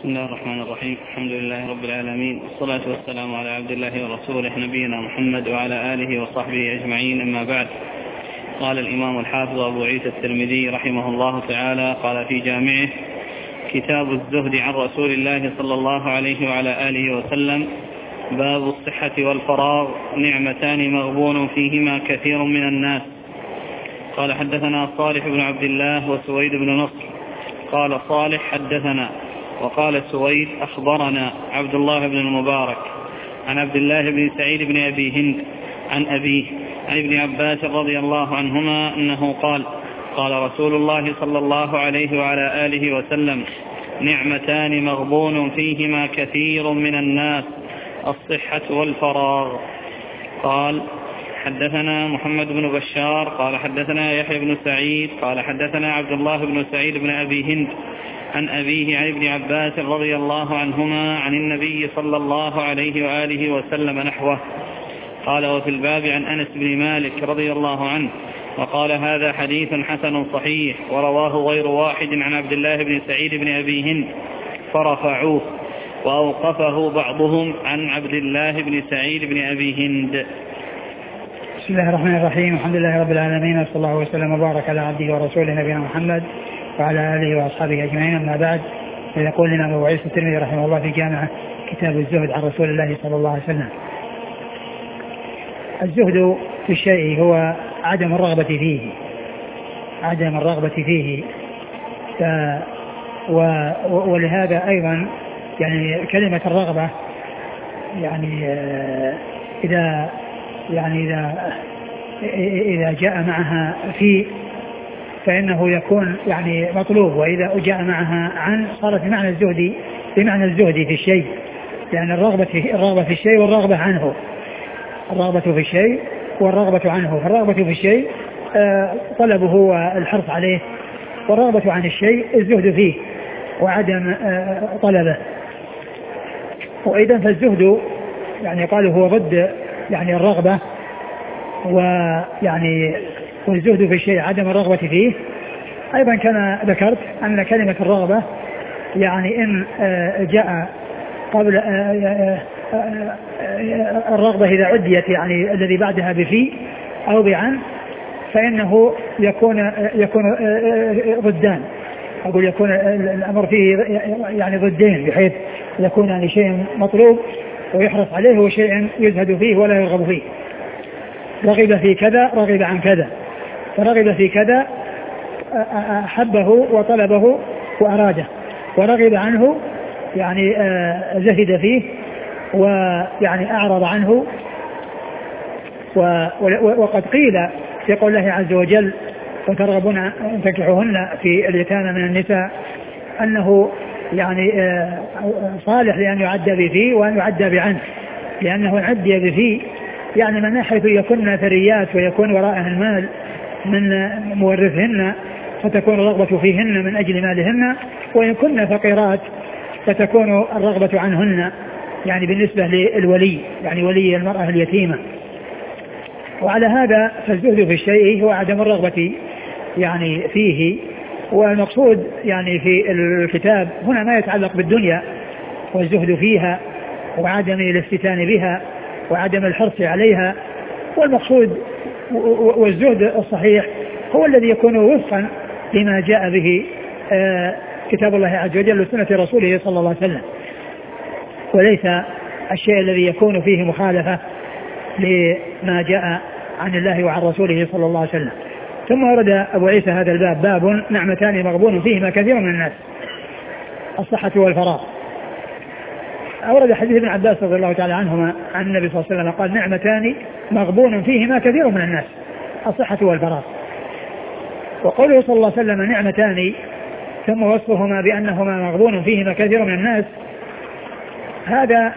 بسم الله الرحمن الرحيم. الحمد لله رب العالمين، والصلاة والسلام على عبد الله ورسوله نبينا محمد وعلى آله وصحبه أجمعين، أما بعد. قال الإمام الحافظ أبو عيسى الترمذي رحمه الله تعالى قال في جامعه: كتاب الزهد عن رسول الله صلى الله عليه وعلى آله وسلم: باب الصحة والفراغ، نعمتان مغبون فيهما كثير من الناس. قال: حدثنا صالح بن عبد الله وسويد بن نصر. قال صالح: حدثنا. وقال سويد: أخبرنا عبد الله بن المبارك عن عبد الله بن سعيد بن أبي هند عن أبيه عن ابن عباس رضي الله عنهما أنه قال: قال رسول الله صلى الله عليه وعلى آله وسلم: نعمتان مغبون فيهما كثير من الناس، الصحة والفراغ. قال: حدثنا محمد بن بشار قال حدثنا يحيى بن سعيد قال حدثنا عبد الله بن سعيد بن أبي هند عن أبيه عن ابن عباس رضي الله عنهما عن النبي صلى الله عليه وآله وسلم نحوه. قال: وفي الباب عن أنس بن مالك رضي الله عنه. وقال: هذا حديث حسن صحيح، ورواه غير واحد عن عبد الله بن سعيد بن أبي هند فرفعوه، وأوقفه بعضهم عن عبد الله بن سعيد بن أبي هند. بسم الله الرحمن الرحيم. الحمد لله رب العالمين، وصلى الله وسلم وبارك على عبده ورسوله نبينا محمد وعلى آله وأصحابه أجمعين، أما بعد. يقول لنا أبو عيسى الترمذي رحمه الله في جامعه: كتاب الزهد عن رسول الله صلى الله عليه وسلم. الزهد في الشيء هو عدم الرغبة فيه، عدم الرغبة فيه. ولهذا أيضا يعني كلمة الرغبة إذا جاء معها في فإنه يكون يعني مطلوب، وإذا جاء معها عن صارت بمعنى الزهد في الشيء، يعني الرغبة في الشيء والرغبة عنه، الرغبة في الشيء والرغبة عنه. فالرغبة في الشيء طلبه والحرص عليه، والرغبة عن الشيء الزهد فيه وعدم طلبه. وإذا فالزهد يعني قالوا هو ضد يعني الرغبة، ويعني والزهد في الشيء عدم الرغبة فيه. أيضا كما ذكرت أن كلمة الرغبة يعني إن جاء قبل الرغبة إذا عديت يعني الذي بعدها بفي أو بعن فإنه يكون ضدان. أقول يكون الأمر فيه يعني ضدين، بحيث يكون يعني شيء مطلوب ويحرص عليه وشيء يزهد فيه ولا يرغب فيه. رغب في كذا رغب عن كذا، فرغب في كذا أحبه وطلبه وأراده، ورغب عنه يعني زهد فيه ويعني أعرض عنه. وقد قيل في قول الله عز وجل: وترغبون أن تنكحوهن في اليتامى من النساء، أنه يعني صالح لأن يعدى بفيه وأن يعدى بعنه، لأنه عدي بفيه يعني من ناحية يكون ثريات ويكون وراءه المال من مورثهن فتكون الرغبة فيهن من أجل مالهن، وإن كن فقيرات فتكون الرغبة عنهن يعني بالنسبة للولي، يعني ولي المرأة اليتيمة. وعلى هذا فالزهد في الشيء هو عدم الرغبة يعني فيه. والمقصود يعني في الكتاب هنا ما يتعلق بالدنيا والزهد فيها وعدم الافتتان بها وعدم الحرص عليها. والمقصود والزهد الصحيح هو الذي يكون وفقا لما جاء به كتاب الله عز وجل وسنة رسوله صلى الله عليه وسلم، وليس الشيء الذي يكون فيه مخالفة لما جاء عن الله وعن رسوله صلى الله عليه وسلم. ثم ورد أبو عيسى هذا الباب: باب نعمتان مغبون فيهما كثير من الناس، الصحة والفراغ. أورد حديث ابن عباس رضي الله تعالى عنهما عن النبي صلى الله عليه وسلم قال: نعمتان مغبون فيهما كثير من الناس، الصحة والفراغ. وقوله صلى الله عليه وسلم نعمتان ثم وصفهما بأنهما مغبون فيهما كثير من الناس، هذا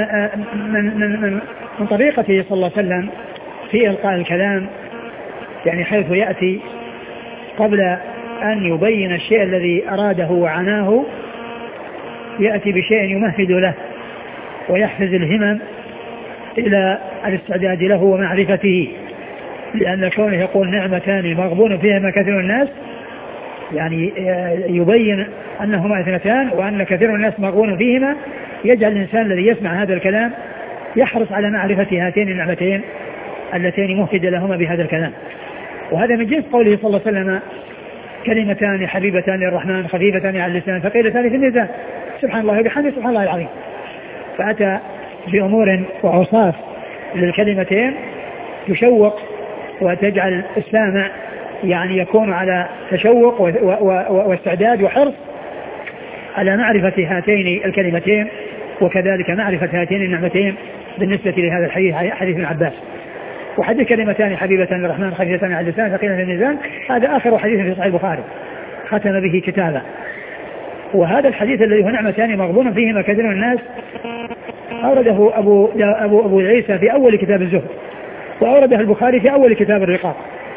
من طريقته صلى الله عليه وسلم في إلقاء الكلام، يعني حيث يأتي قبل أن يبين الشيء الذي أراده وعناه يأتي بشيء يمهد له ويحفز الهمم إلى الاستعداد له ومعرفته، لأن كونه يقول نعمتان مغبون فيهما كثير الناس يعني يبين أنهما اثنتان وأن كثير من الناس مغبون فيهما، يجعل الإنسان الذي يسمع هذا الكلام يحرص على معرفة هاتين النعمتين اللتين مهتد لهما بهذا الكلام. وهذا من جنس قوله صلى الله عليه وسلم: كلمتان حبيبتان للرحمن خفيفتان على اللسان ثقيلتان في الميزان، سبحان الله وبحمده سبحان الله العظيم. فأتى بأمور وأوصاف للكلمتين تشوق وتجعل السامع يعني يكون على تشوق واستعداد وحرص على معرفة هاتين الكلمتين، وكذلك معرفة هاتين النعمتين بالنسبة لهذا الحديث، حديث ابن عباس. وحديث كلمتان حبيبتان للرحمن خفيفتان على اللسان ثقيلتان في الميزان، هذا آخر حديث في صحيح البخاري ختم به كتابه. وهذا الحديث الذي هو نعمتان مغبون فيهما كثير من الناس أورده أبو عيسى في أول كتاب الزهد، وأورده البخاري في أول كتاب الرقاق،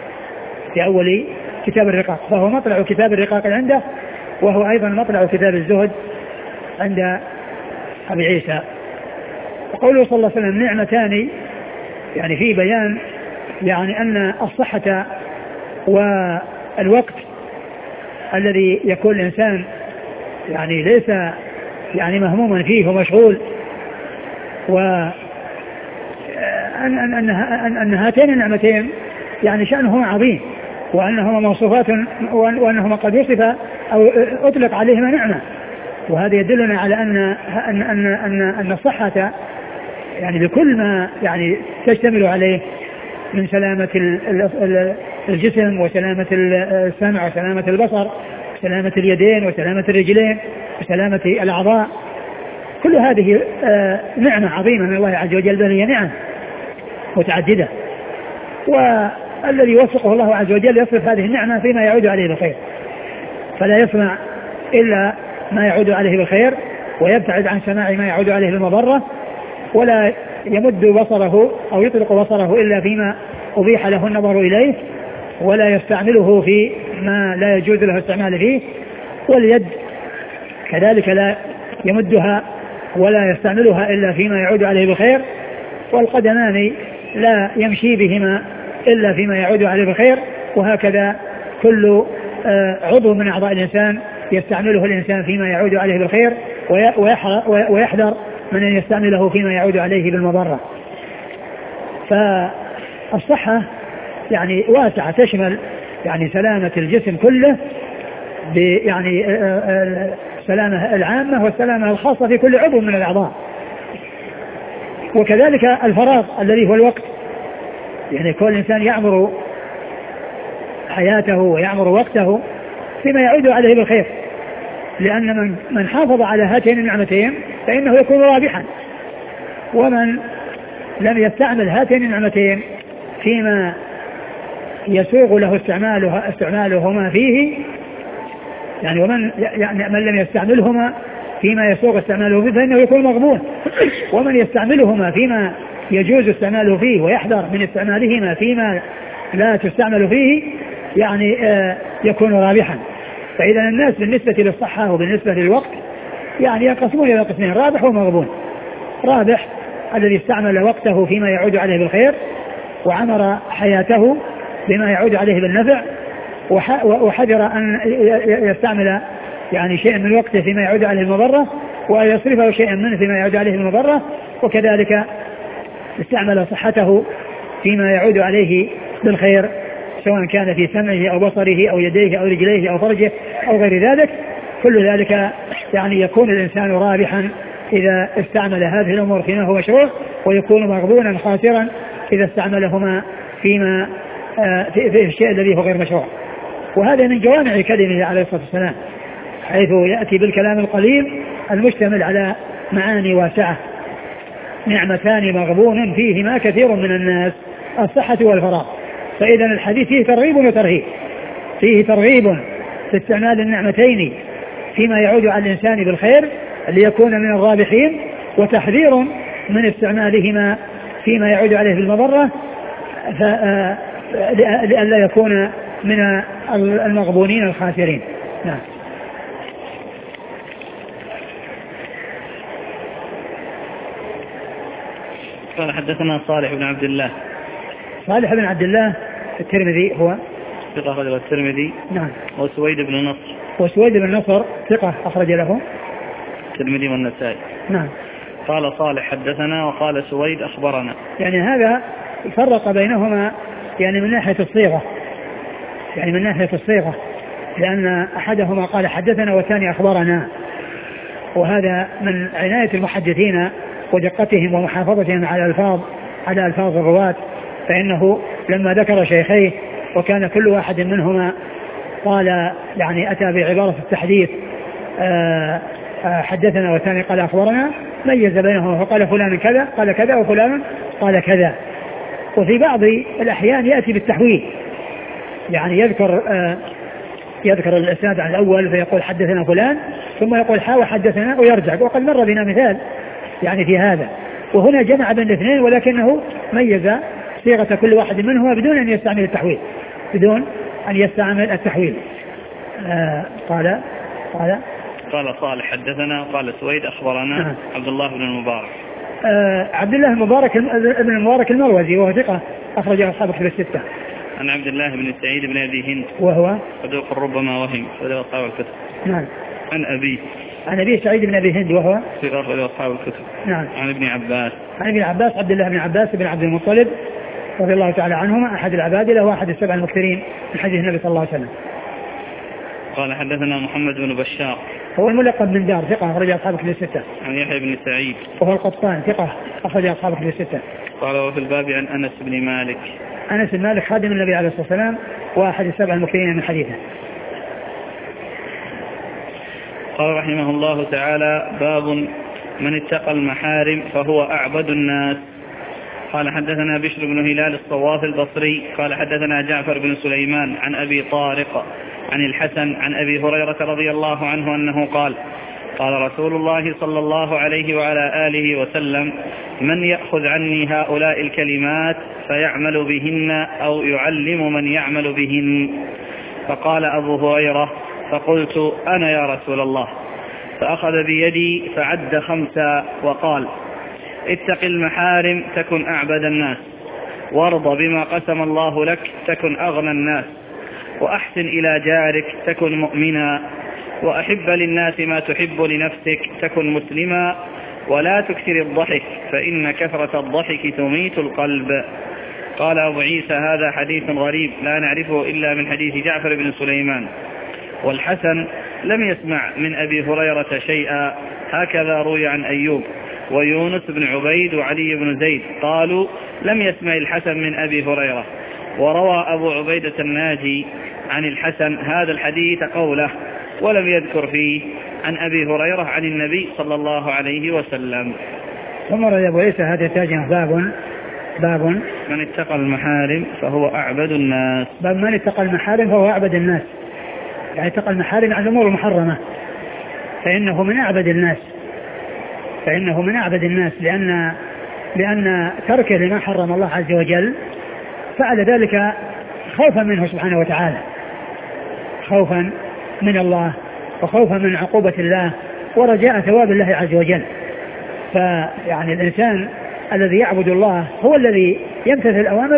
فهو مطلع كتاب الرقاق عنده، وهو أيضا مطلع كتاب الزهد عند أبي عيسى. وقوله صلى الله عليه وسلم نعمتان يعني في بيان يعني أن الصحة والوقت الذي يكون الإنسان يعني ليس يعني مهموما فيه ومشغول، أن هاتين النعمتين يعني شأنهما عظيم، وأنهما موصوفات، وأنهما قد وصف أو أطلق عليهما نعمة. وهذا يدلنا على أن الصحة يعني بكل ما يعني تشتمل عليه من سلامة الجسم وسلامة السمع وسلامة البصر وسلامة اليدين وسلامة الرجلين وسلامة الأعضاء، كل هذه نعمة عظيمة من الله عز وجل، بل هي نعم متعددة. والذي يوفقه الله عز وجل يصرف هذه النعمة فيما يعود عليه بالخير، فلا يسمع إلا ما يعود عليه بالخير، ويبتعد عن سماع ما يعود عليه بالمضرة، ولا يمد بصره أو يطلق بصره إلا فيما أبيح له النظر إليه، ولا يستعمله في ما لا يجوز له استعمال فيه. واليد كذلك لا يمدها ولا يستعملها إلا فيما يعود عليه بالخير. والقدمان لا يمشي بهما إلا فيما يعود عليه بالخير. وهكذا كل عضو من أعضاء الإنسان يستعمله الإنسان فيما يعود عليه بالخير، ويحذر من أن يستعمله فيما يعود عليه بالمضرة. فالصحة يعني واسعة، تشمل يعني سلامة الجسم كله، يعني السلامة العامة والسلامة الخاصة في كل عضو من الأعضاء. وكذلك الفراغ الذي هو الوقت، يعني كل إنسان يعمر حياته ويعمر وقته فيما يعود عليه بالخير، لأن من حافظ على هاتين النعمتين فإنه يكون رابحا، ومن لم يستعمل هاتين النعمتين فيما يسوغ له استعمالهما فيه، يعني من لم يستعملهما فيما يسوغ استعماله فيه فإنه يكون مغبون، ومن يستعملهما فيما يجوز استعماله فيه ويحذر من استعمالهما فيما لا تستعمل فيه يعني يكون رابحا. فإذا الناس بالنسبة للصحة وبالنسبة للوقت يعني ينقسمون إلى قسمين: رابح ومغبون. رابح الذي استعمل وقته فيما يعود عليه بالخير، وعمر حياته بما يعود عليه بالنفع، وحذر أن يستعمل يعني شيئا من وقته فيما يعود عليه بالمضرة، وأن يصرفه شيئا منه فيما يعود عليه بالمضرة. وكذلك استعمل صحته فيما يعود عليه بالخير، سواء كان في سمعه أو بصره أو يديه أو رجليه أو فرجه أو غير ذلك. كل ذلك يعني يكون الإنسان رابحا إذا استعمل هذه الأمور فيما هو مشروع، ويكون مغبونا خاسرا إذا استعملهما فيما في الشيء الذي هو غير مشروع. وهذا من جوامع كلمه عليه الصلاة والسلام، حيث يأتي بالكلام القليل المشتمل على معاني واسعة. نعمتان مغبون فيهما كثير من الناس: الصحة والفراغ. فإذا الحديث فيه ترغيب وترهيب، فيه ترغيب في استعمال النعمتين فيما يعود على الإنسان بالخير ليكون من الرابحين، وتحذير من استعمالهما فيما يعود عليه بالمضرة لئلا يكون من المغبونين الخاسرين. نعم. قال حدثنا صالح بن عبد الله. صالح بن عبد الله الترمذي هو ثقة رجل الترمذي. نعم. وسويد بن نصر. وسويد بن نصر ثقة أخرج له الترمذي والنسائي. نعم. قال صالح حدثنا وقال سويد أخبرنا. يعني هذا فرق بينهما يعني من ناحية الصيغة، يعني من ناحية الصيغة، لأن أحدهما قال حدثنا والثاني أخبرنا، وهذا من عناية المحدثين ودقتهم ومحافظتهم على ألفاظ الرواة، فإنه لما ذكر شيخيه وكان كل واحد منهما قال يعني أتى بعبارة التحديث حدثنا والثاني قال أخبرنا، ميز بينهما فقال فلان كذا قال كذا وفلان قال كذا. وفي بعض الأحيان يأتي بالتحويل، يعني يذكر الإسناد عن الأول فيقول حدثنا فلان ثم يقول حاوى حدثنا ويرجع، وقد مر بنا مثال يعني في هذا. وهنا جمع بين الاثنين ولكنه ميز صيغة كل واحد منهما بدون أن يستعمل التحويل، بدون أن يستعمل التحويل. قال صالح حدثنا وقال سويد أخبرنا عبد الله بن المبارك. عبد الله بن المبارك المروزي وهو ثقة أخرجه أصحاب الكتب الستة. عن عبد الله بن سعيد بن أبي هند وهو صدوق ربما وهم أخرجه أصحاب الكتب. نعم. عن أبي سعيد بن أبي هند وهو ثقة أخرجه أصحاب الكتب. نعم. عن ابن عباس عبد الله بن عباس بن عبد المطلب رضي الله تعالى عنهما، أحد العبادلة وأحد السبع المكثرين من حديث النبي صلى الله عليه وسلم. قال حدثنا محمد بن بشار هو الملقب من دار ثقة أخرج أصحاب الكتب الستة. عن يحيى بن سعيد وهو القطان ثقة أخرج أصحاب الكتب الستة. قال وفي الباب عن أنس بن مالك خادم النبي عليه الصلاة والسلام وأحد السبع المكثرين من حديثه. قال رحمه الله تعالى باب من اتقى المحارم فهو أعبد الناس. قال حدثنا بشر بن هلال الصواف البصري قال حدثنا جعفر بن سليمان عن أبي طارق عن الحسن عن أبي هريرة رضي الله عنه أنه قال قال رسول الله صلى الله عليه وعلى آله وسلم من يأخذ عني هؤلاء الكلمات فيعمل بهن أو يعلم من يعمل بهن. فقال أبو هريرة فقلت أنا يا رسول الله، فأخذ بيدي فعد 5 وقال اتق المحارم تكن أعبد الناس، وارض بما قسم الله لك تكن أغنى الناس، وأحسن إلى جارك تكن مؤمنا، وأحب للناس ما تحب لنفسك تكن مسلما، ولا تكثر الضحك فإن كثرة الضحك تميت القلب. قال أبو عيسى هذا حديث غريب لا نعرفه إلا من حديث جعفر بن سليمان. والحسن لم يسمع من أبي هريرة شيئا، هكذا روي عن أيوب ويونس بن عبيد وعلي بن زيد قالوا لم يسمع الحسن من أبي هريرة. وروى أبو عبيدة الناجي عن الحسن هذا الحديث قوله ولم يذكر فيه عن أبي هريرة عن النبي صلى الله عليه وسلم. ثم رأي أبو عيسى هذا التاجه باب من اتقى المحارم فهو أعبد الناس. باب من اتقى المحارم فهو أعبد الناس، يعني اتقى المحارم عن الأمور المحرمة فإنه من أعبد الناس لأن تركه لما حرم الله عز وجل فعل ذلك خوفا منه سبحانه وتعالى، خوفا من الله وخوفا من عقوبة الله ورجاء ثواب الله عز وجل. فيعني الإنسان الذي يعبد الله هو الذي يمتثل الأوامر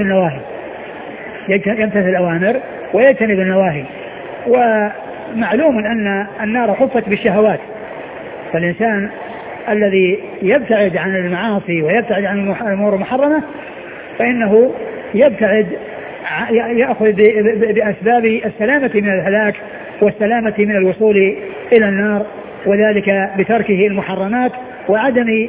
ويجتنب النواهي. ومعلوم أن النار حفت بالشهوات، فالإنسان الذي يبتعد عن المعاصي ويبتعد عن الأمور المحرمة فإنه يأخذ بأسباب السلامة من الهلاك والسلامة من الوصول إلى النار، وذلك بتركه المحرمات وعدم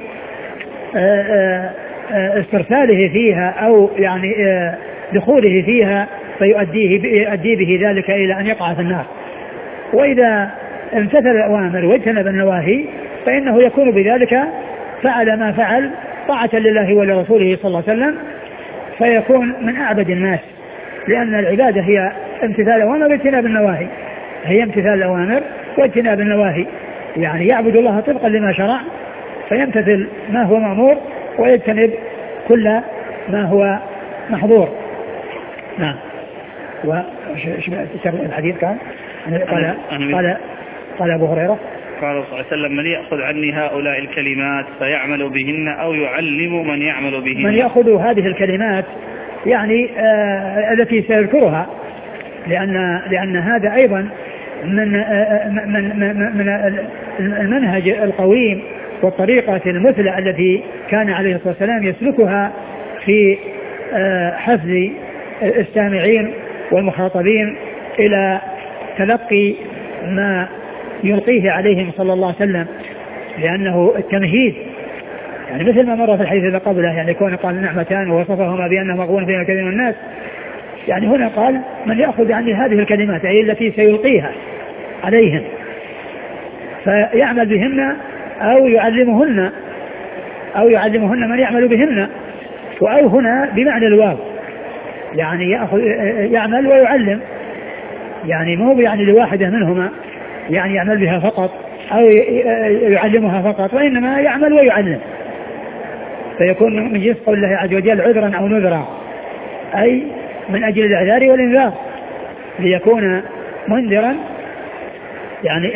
استرساله فيها أو يعني دخوله فيها فيؤدي به ذلك إلى أن يقع في النار. وإذا امتثل الأوامر واجتنب النواهي فإنه يكون بذلك فعل ما فعل طاعة لله ولرسوله صلى الله عليه وسلم، فيكون من أعبد الناس، لأن العبادة هي امتثال الأوامر واجتناب النواهي، يعني يعبد الله طبقا لما شرع فيمتثل ما هو مأمور ويجتنب كل ما هو محظور. نعم. وش الحديث كان؟ قال أبو هريرة قال صلى الله عليه وسلم من يأخذ عني هؤلاء الكلمات فيعمل بهن أو يعلم من يعمل بهن. من يأخذ هذه الكلمات يعني التي سيذكرها، لأن هذا أيضا من المنهج القويم والطريقة المثلى التي كان عليه الصلاة والسلام يسلكها في حفظ السامعين والمخاطبين إلى تلقي ما يلقيه عليهم صلى الله عليه وسلم، لأنه التمهيد يعني مثل ما مر في الحديث الذي قبله، يعني كون قال نعمتان ووصفهما بأنه مغبون فيها كثير من الناس، يعني هنا قال من يأخذ عني هذه الكلمات أي التي سيلقيها عليهم فيعمل بهن أو يعلمهن من يعمل بهن، وأو هنا بمعنى الواو يعني يعمل ويعلم، يعني مو يعني لواحدة منهما يعني يعمل بها فقط أو يعلمها فقط، وإنما يعمل ويعلم، فيكون من جنس قول الله عز وجل عذرا أو نذرا، أي من أجل الإعذار والإنذار، ليكون منذرا يعني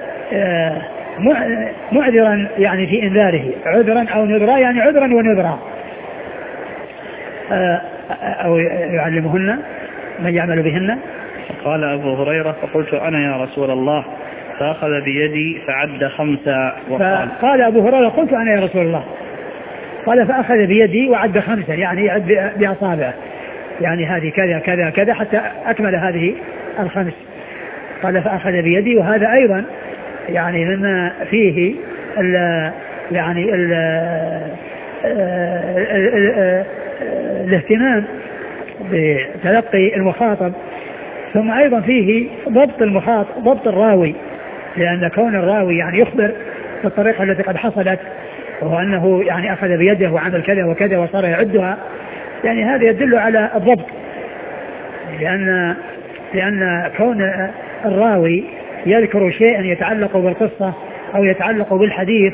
معذرا يعني في إنذاره، عذرا أو نذرا يعني عذرا ونذرا، أو يعلمهن من يعمل بهن. قال أبو هريرة فقلت أنا يا رسول الله فأخذ بيدي فعد 5 وقال قال أبو هريرة قلت أنا يا رسول الله، قال فأخذ بيدي وعد 5 يعني يعد بأصابعه، يعني هذه كذا كذا كذا حتى أكمل هذه 5. قال فأخذ بيدي، وهذا أيضا يعني مما فيه الاهتمام بتلقي المخاطب، ثم أيضا فيه ضبط الراوي، لأن كون الراوي يعني يخبر بالطريقة التي قد حصلت، وهو أنه يعني أخذ بيده وعمل كذا وكذا وصار يعدها، يعني هذا يدل على الضبط، لأن كون الراوي يذكر شيئا يتعلق بالقصة أو يتعلق بالحديث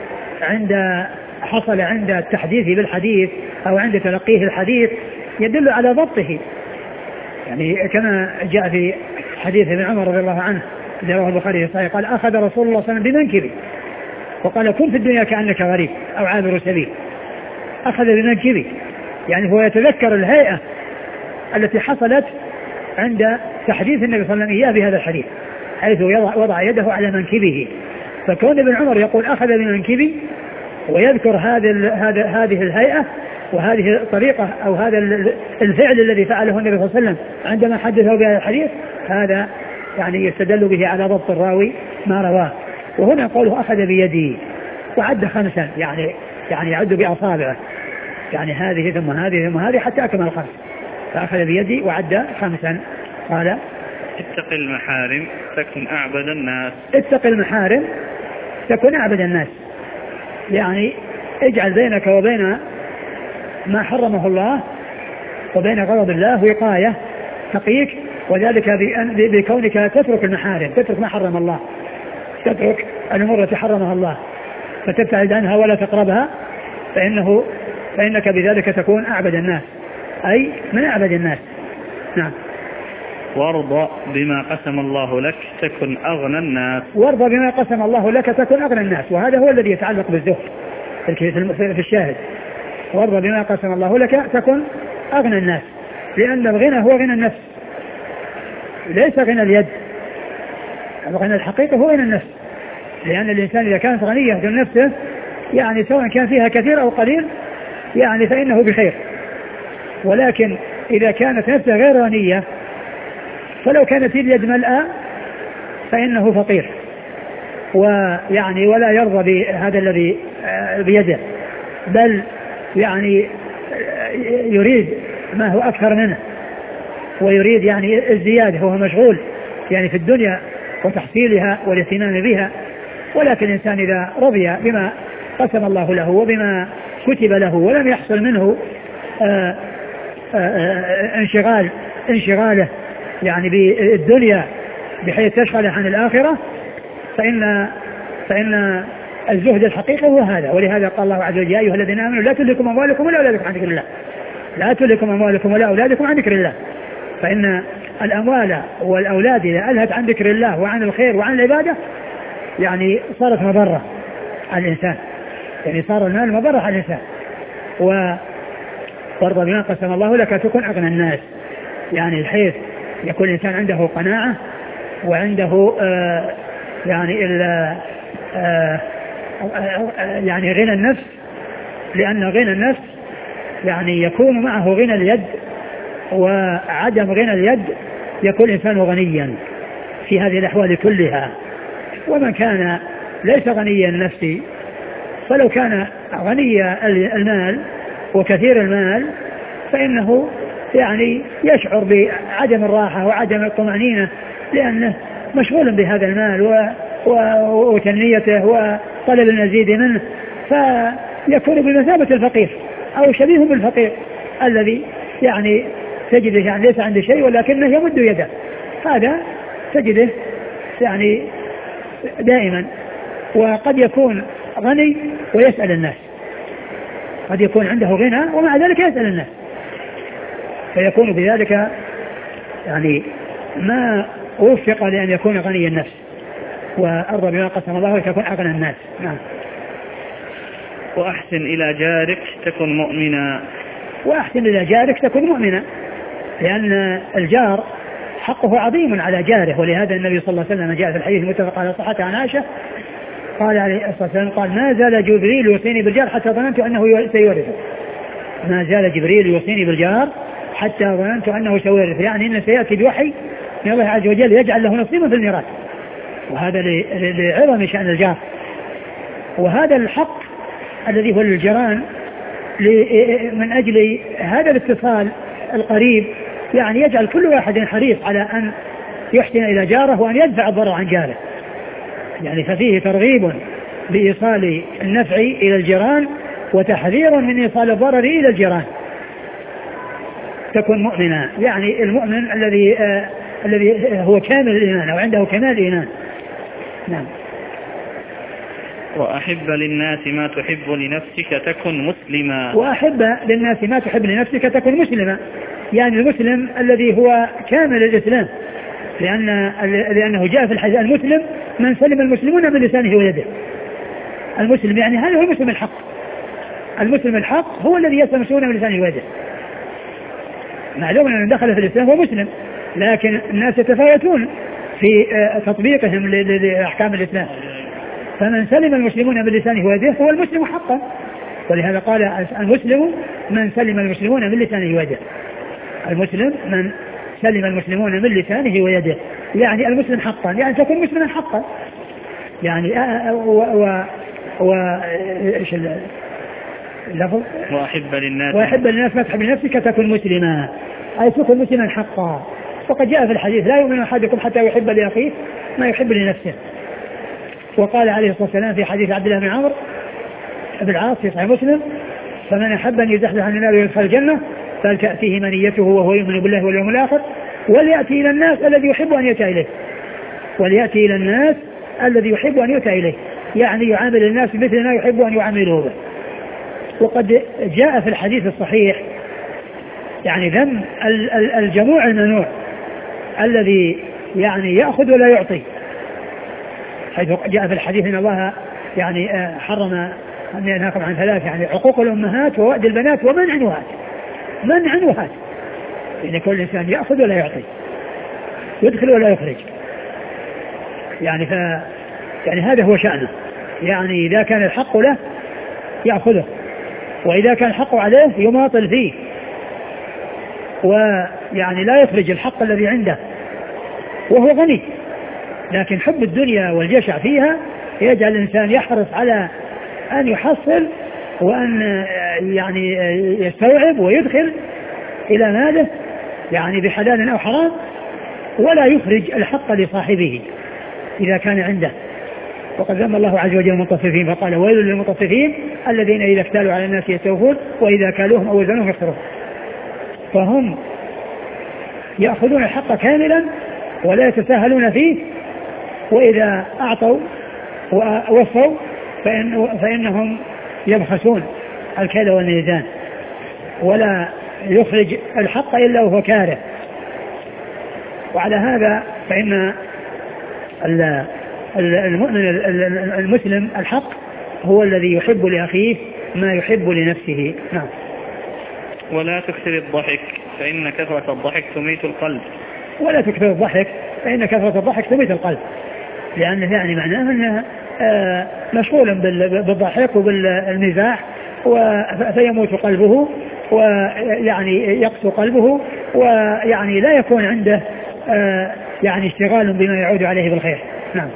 حصل عند التحديث بالحديث أو عند تلقيه الحديث يدل على ضبطه، يعني كما جاء في حديث ابن عمر رضي الله عنه الذي رواه البخاري في صحيح، قال أخذ رسول الله صلى الله عليه وسلم بمنكبي وقال كن في الدنيا كأنك غريب أو عابر سبيل. أخذ بمنكبي يعني هو يتذكر الهيئة التي حصلت عند تحديث النبي صلى الله عليه وسلم إياه بهذا الحديث، حيث وضع يده على منكبه، فكون ابن عمر يقول أخذ بمنكبي ويذكر هذه الهيئة وهذه الطريقة أو هذا الفعل الذي فعله النبي صلى الله عليه وسلم عندما حدثه بهذا الحديث، هذا يعني يستدل به على ضبط الراوي ما رواه. وهنا قوله أخذ بيدي وعد 5 يعني يعد بأصابعه، يعني هذه ثم هذه ثم هذه حتى أكمل 5، فأخذ بيدي وعد 5. قال اتق المحارم تكن أعبد الناس. اتق المحارم تكن أعبد الناس، يعني اجعل بينك وبين ما حرمه الله وبين غضب الله وقاية تقيك، وذلك بكونك تترك المحارم، تترك ما حرم الله، تترك الأمور التي حرمها الله فتبتعد عنها ولا تقربها، فإنك بذلك تكون أعبد الناس، أي من أعبد الناس. نعم. وارضى بما قسم الله لك تكن أغنى الناس. وارضى بما قسم الله لك تكن أغنى الناس، وهذا هو الذي يتعلق بالزهد في الشاهد. وارضى بما قسم الله لك تكن أغنى الناس، لأن الغنى هو غنى النفس ليس غنى اليد، الغنى الحقيقي هو غنى النفس، لأن الإنسان إذا كانت غنية في نفسه يعني سواء كان فيها كثير أو قليل يعني فإنه بخير، ولكن إذا كانت نفسه غير غنية فلو كانت اليد ملأى فإنه فقير، ويعني ولا يرضى بهذا الذي بيده، بل يعني يريد ما هو أكثر منه، ويريد يعني الزيادة، وهو مشغول يعني في الدنيا وتحصيلها والاهتمام بها. ولكن الإنسان إذا رضي بما قسم الله له وبما كتب له ولم يحصل منه انشغاله يعني بالدنيا بحيث تشغل عن الآخرة، فإن الزهد الحقيقي هو هذا. ولهذا قال الله عز وجل يا أيها الذين آمنوا لا تلهكم أموالكم ولا أولادكم عن ذكر الله، لا تلهكم أموالكم ولا أولادكم عن ذكر الله، فإن الأموال والأولاد إذا ألهت عن ذكر الله وعن الخير وعن العبادة يعني صارت مضرة على الإنسان، يعني صار المال مضرة على الإنسان. وارضى بما قسم الله لك تكن أغنى الناس، يعني الحيث يكون الإنسان عنده قناعة وعنده يعني يعني غنى النفس، لأن غنى النفس يعني يكون معه غنى اليد، وعدم غنى اليد يكون الإنسان غنيا في هذه الأحوال كلها. ومن كان ليس غنيا النفس فلو كان غني المال وكثير المال فإنه يعني يشعر بعدم الراحة وعدم الطمأنينة، لأنه مشغول بهذا المال وتنميته وطلب المزيد منه، فيكون بمثابة الفقير أو شبيه بالفقير الذي يعني تجده يعني ليس عنده شيء ولكنه يمد يده. هذا تجده يعني دائما. وقد يكون غني ويسأل الناس، قد يكون عنده غنى ومع ذلك يسأل الناس، فيكون بذلك يعني ما وفق لأن يكون غني النفس وأرضى بما قسم الله ويكون أغنى الناس. نعم. وأحسن إلى جارك تكن مؤمنا. وأحسن إلى جارك تكن مؤمنا، لأن الجار حقه عظيم على جاره. ولهذا النبي صلى الله عليه وسلم جاء في الحديث المتفق على صحته عن عائشة قال عليه الصلاة والسلام قال ما زال جبريل يوصيني بالجار حتى ظننت أنه سيورثه. ما زال جبريل يوصيني بالجار حتى ظننت أنه سيورثه، يعني أنه سيأتي بوحي من الله عز وجل يجعل له نصيبا في الميراث، وهذا لعظم شأن الجار. وهذا الحق الذي هو للجيران من أجل هذا الاتصال القريب يعني يجعل كل واحد حريص على أن يحسن إلى جاره وأن يدفع الضرر عن جاره، يعني ففيه ترغيب بإيصال النفع إلى الجيران وتحذير من إيصال الضرر إلى الجيران. تكون مؤمنا يعني المؤمن الذي هو كامل الإيمان أو عنده كمال الإيمان. نعم. وأحب للناس ما تحب لنفسك تكن مسلما. وأحب للناس ما تحب لنفسك تكن مسلما، يعني المسلم الذي هو كامل الإسلام، لأنه جاء في الحديث المسلم من سلم المسلمون من لسانه ويده. المسلم يعني هذا هو المسلم الحق. المسلم الحق هو الذي يسلم المسلمون من لسانه ويده. معلوم أن دخل في الإسلام هو مسلم، لكن الناس يتفاوتون في تطبيقهم لأحكام الإسلام، فمن سلم المسلمون من لسانه ويده هو المسلم حقا. ولهذا قال المسلم من سلم المسلمون من لسانه ويده. المسلم من سلم المسلمون من لسانه ويده، يعني المسلم حقا، يعني تكون مسلما حقا. يعني ايش اللفظ؟ وأحب للناس ما تحب لنفسك تكون مسلما، أي تكون مسلما حقا. وقد جاء في الحديث لا يؤمن أحدكم حتى يحب لأخيه ما يحب لنفسه. وقال عليه الصلاة والسلام في حديث عبد الله بن عمرو بن العاص في صحيح مسلم فمن أحب أن يزحزح عن النار ويدخل الجنة فلتأتيه منيته وهو يؤمن بالله واليوم الآخر وليأتي إلى الناس الذي يحب أن يؤتى إليه. وليأتي إلى الناس الذي يحب أن يؤتى إليه، يعني يعامل الناس مثل ما يحب أن يعامله به. وقد جاء في الحديث الصحيح يعني ذم الجموع المنوع الذي يعني يأخذ ولا يعطي، حيث جاء في الحديث ان الله يعني حرم ان ينهاكم عن ثلاث، يعني عقوق الامهات ووأد البنات ومنع وهات. منع وهات، يعني كل انسان ياخذ ولا يعطي، يدخل ولا يخرج، يعني يعني هذا هو شأنه. يعني اذا كان الحق له ياخذه، واذا كان الحق عليه يماطل فيه، ويعني لا يخرج الحق الذي عنده وهو غني. لكن حب الدنيا والجشع فيها يجعل الإنسان يحرص على أن يحصل وأن يعني يستوعب ويدخل إلى ماله يعني بحلال أو حرام، ولا يخرج الحق لصاحبه إذا كان عنده. وقد ذم الله عز وجل المطففين فقال ويل للمطففين الذين إذا اكتالوا على الناس يستوفون وإذا كالوهم أو وزنوهم يخسرون. فهم يأخذون الحق كاملا ولا يتساهلون فيه، وإذا أعطوا ووفوا فإنهم يبخسون الكيل والميزان، ولا يخرج الحق إلا وهو كاره. وعلى هذا فإن المؤمن المسلم الحق هو الذي يحب لأخيه ما يحب لنفسه. نعم. ولا تكثر الضحك فإن كثرة الضحك تميت القلب. ولا تكثر الضحك فإن كثرة الضحك تميت القلب، لأنه يعني معناه أنه مشغول بالضحك وبالمزاح فيموت قلبه، ويعني يقسو قلبه، ويعني لا يكون عنده يعني اشتغال بما يعود عليه بالخير. نعم.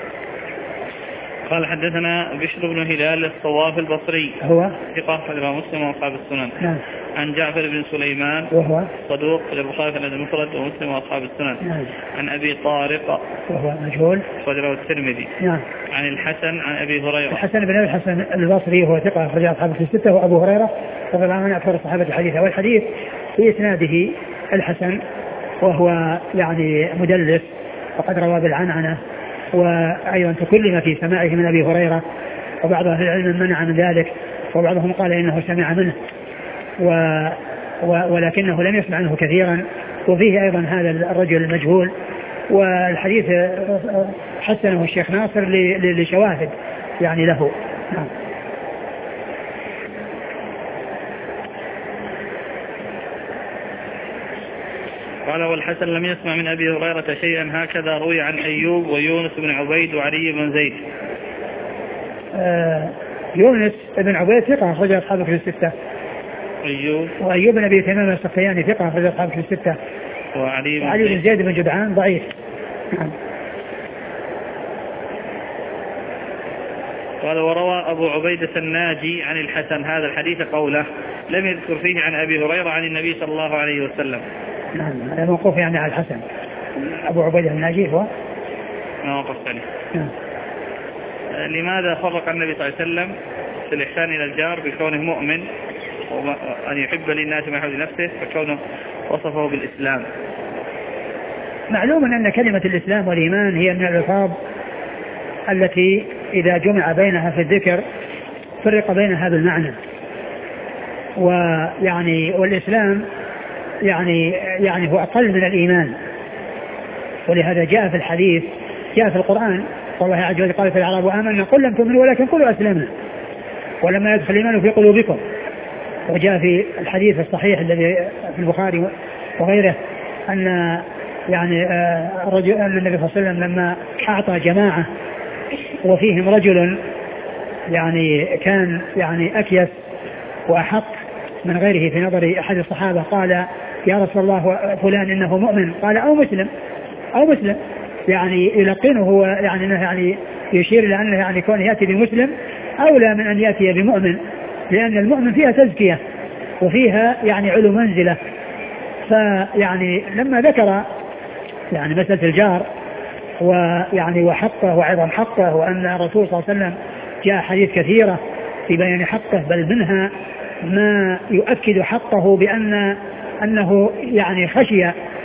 قال حدثنا بشر بن هلال الصواف البصري هو ثقة أخرجه مسلم وأصحاب السنن. نعم. عن جعفر بن سليمان وهو صدوق للبخاري في المفرد ومسلم وأصحاب السنن. نعم. عن أبي طارق وهو مجهول أخرجه الترمذي. نعم. عن الحسن عن أبي هريرة. الحسن بن أبي الحسن البصري هو ثقة أخرجه أصحاب الستة، وأبو هريرة رضي الله عنه أكثر الصحابة حديثا، والحديث في إسناده الحسن وهو يعني مدلس وقد روى بالعنعنة، وأيضا تكلم في سماعه من أبي هريرة، وبعض أهل العلم منع من ذلك، وبعضهم قال إنه سمع منه ولكنه لم يسمع عنه كثيرا، وفيه أيضا هذا الرجل المجهول. والحديث حسنه الشيخ ناصر لشواهد يعني له. نعم. قال والحسن لم يسمع من أبي هريرة شيئا هكذا روي عن أيوب ويونس بن عبيد وعلي بن زيد. يونس بن عبيد ثقة أخرج أصحابه في الستة. وأيوب بن أبي تمام السختياني ثقة أخرج أصحابه في الستة. وعلي بن زيد بن جدعان ضعيف. قال وروى أبو عبيدة الناجي عن الحسن هذا الحديث قوله لم يذكر فيه عن أبي هريرة عن النبي صلى الله عليه وسلم. نعم. هذا موقوف يعني على الحسن. أبو عبيدة الناجي هو موقف ثاني. لماذا فرق النبي صلى الله عليه وسلم في الإحسان إلى الجار بكونه مؤمن وأن يحب للناس ما يحب لنفسه، فكونه وصفه بالإسلام؟ معلوم أن كلمة الإسلام والإيمان هي من الألفاظ التي إذا جمع بينها في الذكر فرق بينها بالمعنى، ويعني والإسلام يعني هو أقل من الإيمان، ولهذا جاء في الحديث جاء في القرآن والله عز وجل قال في الأعراب آمنا قل لم تؤمنوا ولكن قولوا أسلمنا ولما يدخل الإيمان في قلوبكم. وجاء في الحديث الصحيح الذي في البخاري وغيره أن يعني الرجل أن النبي صلى الله عليه وسلم لما أعطى جماعة وفيهم رجل يعني كان يعني أكيس وأحق من غيره في نظر أحد الصحابة، قال يا رسول الله فلان إنه مؤمن، قال أو مسلم يعني يلقنه يعني يشير إلى أنه يعني كون يأتي بمسلم أولى من أن يأتي بمؤمن، لأن المؤمن فيها تزكية وفيها يعني علو منزلة. فيعني لما ذكر يعني مسألة الجار ويعني وحقه وعظم حقه، وأن الرسول صلى الله عليه وسلم جاء حديث كثيرة في بيان حقه، بل منها ما يؤكد حقه أنه يعني خشي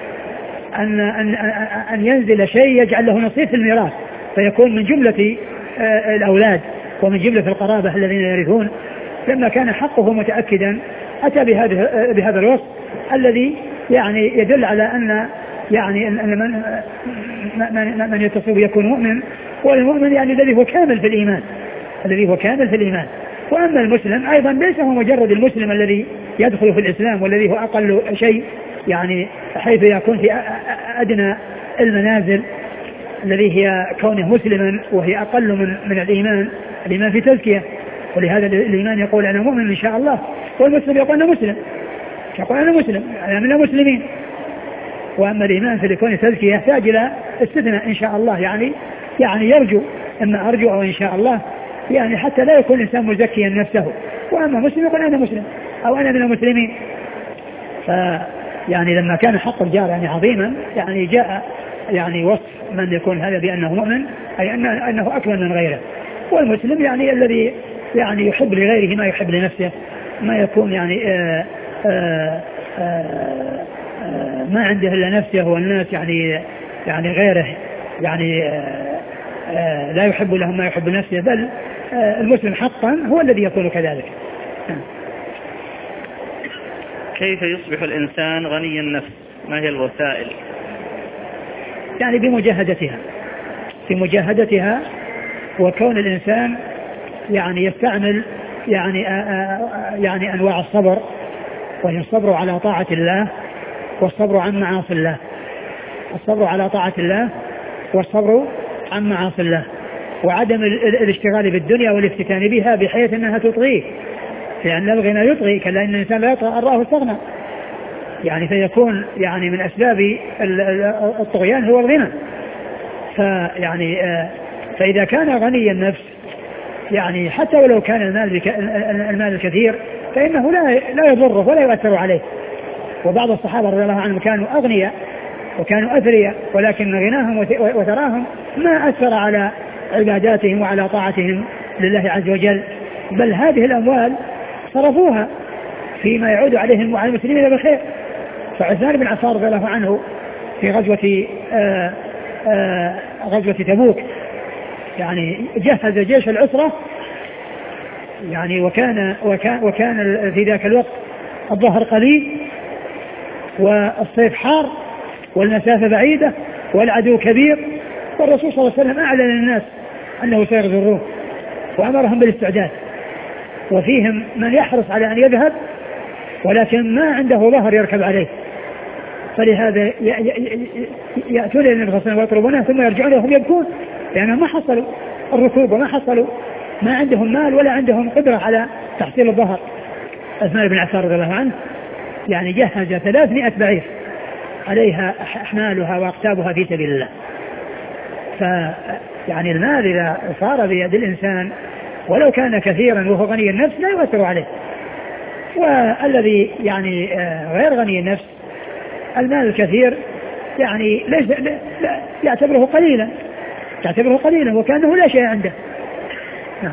أن ينزل شيء يجعل له نصيب في الميراث فيكون من جملة الأولاد ومن جملة القرابة الذين يرثون. لما كان حقه متأكدا أتى بهذا الوصف الذي يعني يدل على أن يعني أن من يتصف يكون مؤمن، والمؤمن يعني الذي هو كامل في الإيمان، وأما المسلم أيضا ليس هو مجرد المسلم الذي يدخل في الإسلام والذي هو أقل شيء يعني حيث يكون في أدنى المنازل الذي هي كونه مسلما وهي أقل من الإيمان في تزكية. ولهذا الإيمان يقول أنا مؤمن إن شاء الله، والمسلم يقول أنا مسلم أنا من المسلمين. وأما الإيمان في كونه تزكية يحتاج إلى استثناء إن شاء الله، يعني يرجو، إما أرجو أو إن شاء الله، يعني حتى لا يكون الإنسان مزكيا نفسه. وأما مسلم يقول أنا مسلم أو أنا من المسلمين. يعني لما كان حق الجار يعني عظيما يعني جاء يعني وصف من يكون هذا بأنه مؤمن، أي أنه أكمل من غيره. والمسلم يعني الذي يعني يحب لغيره ما يحب لنفسه، ما يكون يعني ما عنده إلا نفسه والناس يعني غيره يعني لا يحب لهم ما يحب نفسه، بل المسلم حقا هو الذي يكون كذلك. كيف يصبح الإنسان غني النفس؟ ما هي الوسائل؟ يعني بمجاهدتها وكون الإنسان يعني يستعمل يعني أنواع الصبر، وهي الصبر على طاعة الله والصبر عن معاصي الله. الصبر على طاعة الله والصبر عن معاصي الله، وعدم الاشتغال بالدنيا والافتتان بها بحيث أنها تطغيه، لأن الغنى يطغي، كلا إن الإنسان لا يطغى أن رآه استغنى، يعني فيكون يعني من أسباب الطغيان هو الغنى. فيعني فإذا كان غني النفس يعني حتى ولو كان المال الكثير فإنه لا يضره ولا يؤثر عليه. وبعض الصحابة رضي الله عنهم كانوا أغنياء وكانوا أثرياء، ولكن غناهم وتراهم ما أثر على عباداتهم وعلى طاعتهم لله عز وجل، بل هذه الأموال صرفوها فيما يعود عليهم وعلى المسلمين بالخير. فعثمان بن عفان رضي الله عنه في غزوة تبوك يعني جهز جيش العسرة، يعني وكان في ذاك الوقت الظهر قليل والصيف حار والمسافة بعيدة والعدو كبير، والرسول صلى الله عليه وسلم أعلن للناس أنه سيغزو الروم وأمرهم بالاستعداد، وفيهم من يحرص على أن يذهب ولكن ما عنده ظهر يركب عليه، فلهذا يأتون إلى النبي صلى الله عليه وسلم ويطلبونه ثم يرجعون وهم يبكون لأنهم ما حصلوا الركوب وما حصلوا، ما عندهم مال ولا عندهم قدرة على تحصيل الظهر. عثمان بن عفان رضي الله عنه يعني جهز 300 بعير عليها أحمالها وأقتابها في سبيل الله. فيعني المال إذا صار بيد الإنسان ولو كان كثيرا وهو غني النفس لا يؤثر عليه، والذي يعني غير غني النفس المال الكثير يعني ليس يعتبره قليلا وكأنه لا شيء عنده. نعم.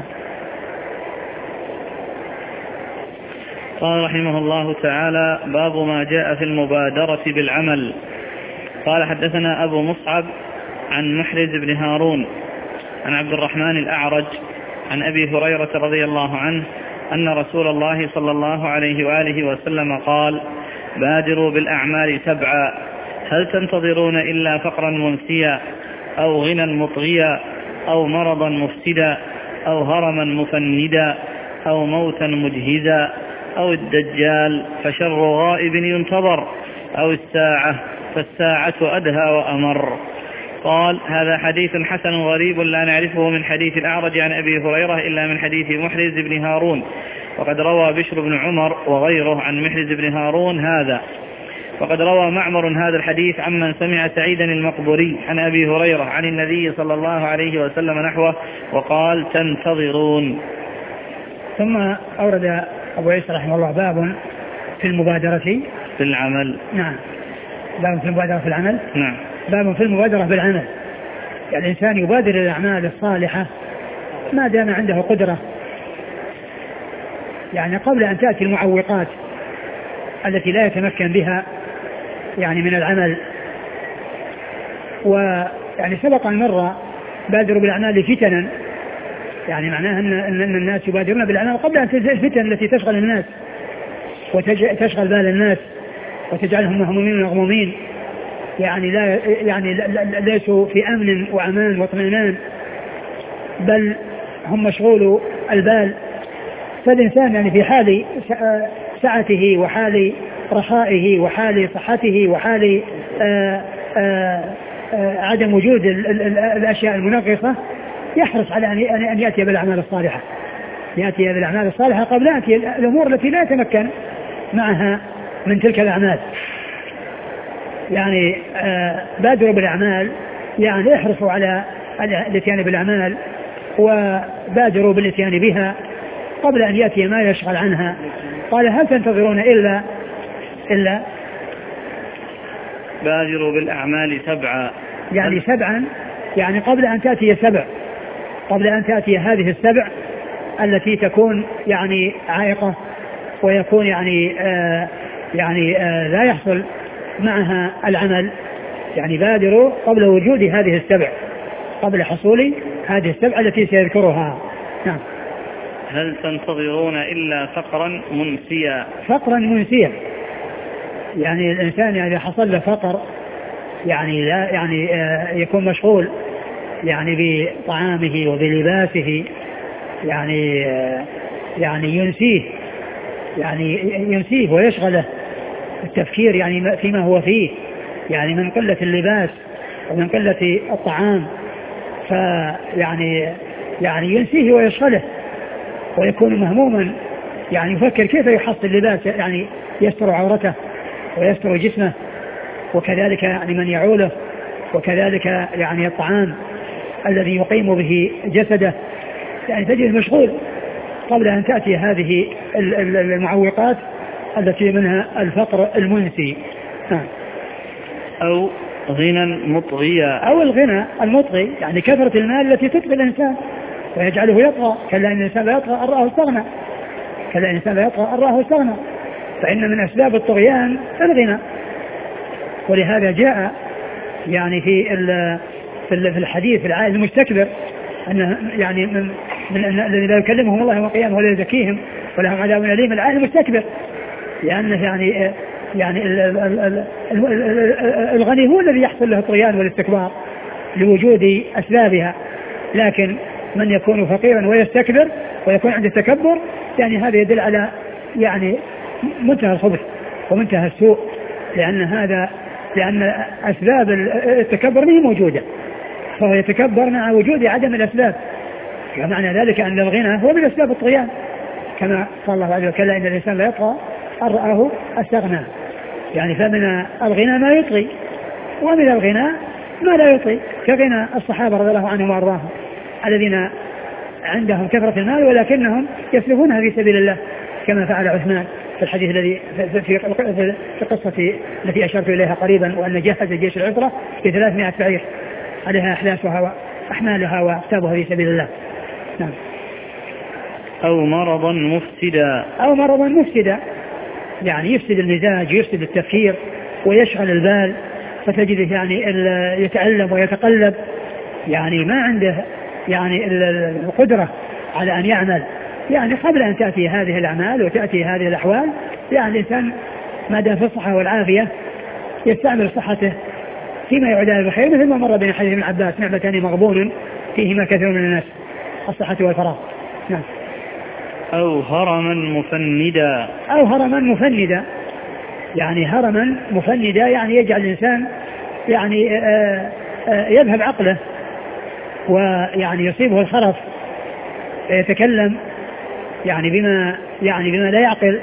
قال رحمه الله تعالى: باب ما جاء في المبادرة بالعمل. قال: حدثنا أبو مصعب عن محرز بن هارون عن عبد الرحمن الأعرج عن أبي هريرة رضي الله عنه أن رسول الله صلى الله عليه وآله وسلم قال: بادروا بالأعمال 7، هل تنتظرون إلا فقرا منسيا أو غنى مطغيا أو مرضا مفسدا أو هرما مفندا أو موتا مجهزا أو الدجال فشر غائب ينتظر أو الساعة فالساعة أدهى وأمر. قال: هذا حديث حسن غريب لا نعرفه من حديث الأعرج عن أبي هريرة إلا من حديث محرز بن هارون، وقد روى بشر بن عمر وغيره عن محرز بن هارون هذا. وقد روى معمر هذا الحديث عمن سمع سعيدا المقبوري عن أبي هريرة عن النبي صلى الله عليه وسلم نحوه وقال: تنتظرون. ثم أورد أبو عيسى رحمه الله باب في المبادرة في العمل. نعم. باب في المبادرة في العمل. نعم. باب في المبادرة بالعمل، يعني الإنسان يبادر الأعمال الصالحة ما دام عنده قدرة، يعني قبل أن تأتي المعوقات التي لا يتمكن بها يعني من العمل. ويعني سبق أن مر بادروا بالأعمال فتنا، يعني معناها أن الناس يبادرون بالأعمال قبل أن تنزل الفتن التي تشغل الناس وتشغل بال الناس وتجعلهم مهمومين ومغمومين، يعني ليسوا في أمن وأمان واطمئنان، بل هم مشغول البال. فالإنسان يعني في حال سعته وحال رخائه وحال صحته وحال عدم وجود الأشياء المنغصة يحرص على أن يأتي بالأعمال الصالحة، يأتي بالأعمال الصالحة قبل أن يأتي الأمور التي لا يتمكن معها من تلك الأعمال. يعني بادروا بالأعمال يعني احرصوا على الاتيان بالأعمال وبادروا بالاتيان بها قبل أن يأتي ما يشغل عنها. قال: هل تنتظرون إلا بادروا بالأعمال 7، يعني 7 يعني قبل أن تأتي 7، قبل أن تأتي هذه 7 التي تكون يعني عائقة ويكون يعني لا يحصل معها العمل. يعني بادروا قبل وجود هذه 7، قبل حصول هذه 7 التي سيذكرها. نعم. هل تنتظرون إلا فقرا منسيا؟ فقرا منسيا، يعني الإنسان إذا حصل له فقر يعني لا يعني يكون مشغول يعني بطعامه وبلباسه، يعني ينسيه ويشغله التفكير يعني فيما هو فيه، يعني من قلة اللباس ومن قلة الطعام، فيعني ينسيه ويشغله ويكون مهموما، يعني يفكر كيف يحصل لباس يعني يستر عورته ويستر جسمه، وكذلك يعني من يعوله، وكذلك يعني الطعام الذي يقيم به جسده، يعني تجد مشغول قبل أن تأتي هذه المعوقات التي منها الفقر المنسي. أو غنى مطغيا، أو الغنى المطغي، يعني كثرة المال التي تطغي الإنسان ويجعله يطغى. كلا إن الإنسان لا يطغى أن رآه استغنى، كلا الإنسان لا يطغى أن رآه استغنى، فإن من أسباب الطغيان الغنى. ولهذا جاء يعني في الحديث العائل المستكبر أنه يعني من الذي لا يكلمهم الله يوم القيامة ولا يزكيهم ولهم عذاب أليم العائل المستكبر، لأنه يعني الغني هو الذي يحصل له الطغيان والاستكبار لوجود أسبابها، لكن من يكون فقيرا ويستكبر ويكون عنده تكبر، يعني هذا يدل على يعني منتهى الخبث ومنتهى السوء، لأن أسباب التكبر هي موجودة، فهو يتكبر مع وجود عدم الأسباب، ومعنى ذلك أن الغنى هو من أسباب الطغيان، كما قال الله عز وجل إن الإنسان لا يطغى أن رآه استغنى. يعني فمن الغنى ما يطغي، ومن الغنى ما لا يطغي، كغنى الصحابة رضي الله عنهم وأرضاهم الذين عندهم كثرة المال ولكنهم يسلفونها في سبيل الله، كما فعل عثمان في الحديث الذي في القصة التي أشرت إليها قريبا، وأن جهز جيش العسرة ب 300 بعير عليها أحلاسها وأحمالها وأكتابها في سبيل الله. نعم. أو مرضا مفسدا، أو مرضا مفسدا، يعني يفسد المزاج، يفسد التفكير ويشغل البال، فتجده يعني يتألم ويتقلب، يعني ما عنده يعني القدرة على أن يعمل. يعني قبل أن تأتي هذه الأعمال وتأتي هذه الأحوال، يعني الإنسان ما دام في الصحة والعافية يستعمل صحته فيما يعود بخير، مثل ما مر بين حديث ابن عباس نعمتان مغبون فيهما كثير من الناس، الصحة والفراغ. نعم. أو هرما مفندا، أو هرما مفندا، يعني هرما مفندا يعني يجعل الإنسان يعني يذهب عقله ويعني يصيبه الخرف، يتكلم يعني بما لا يعقل،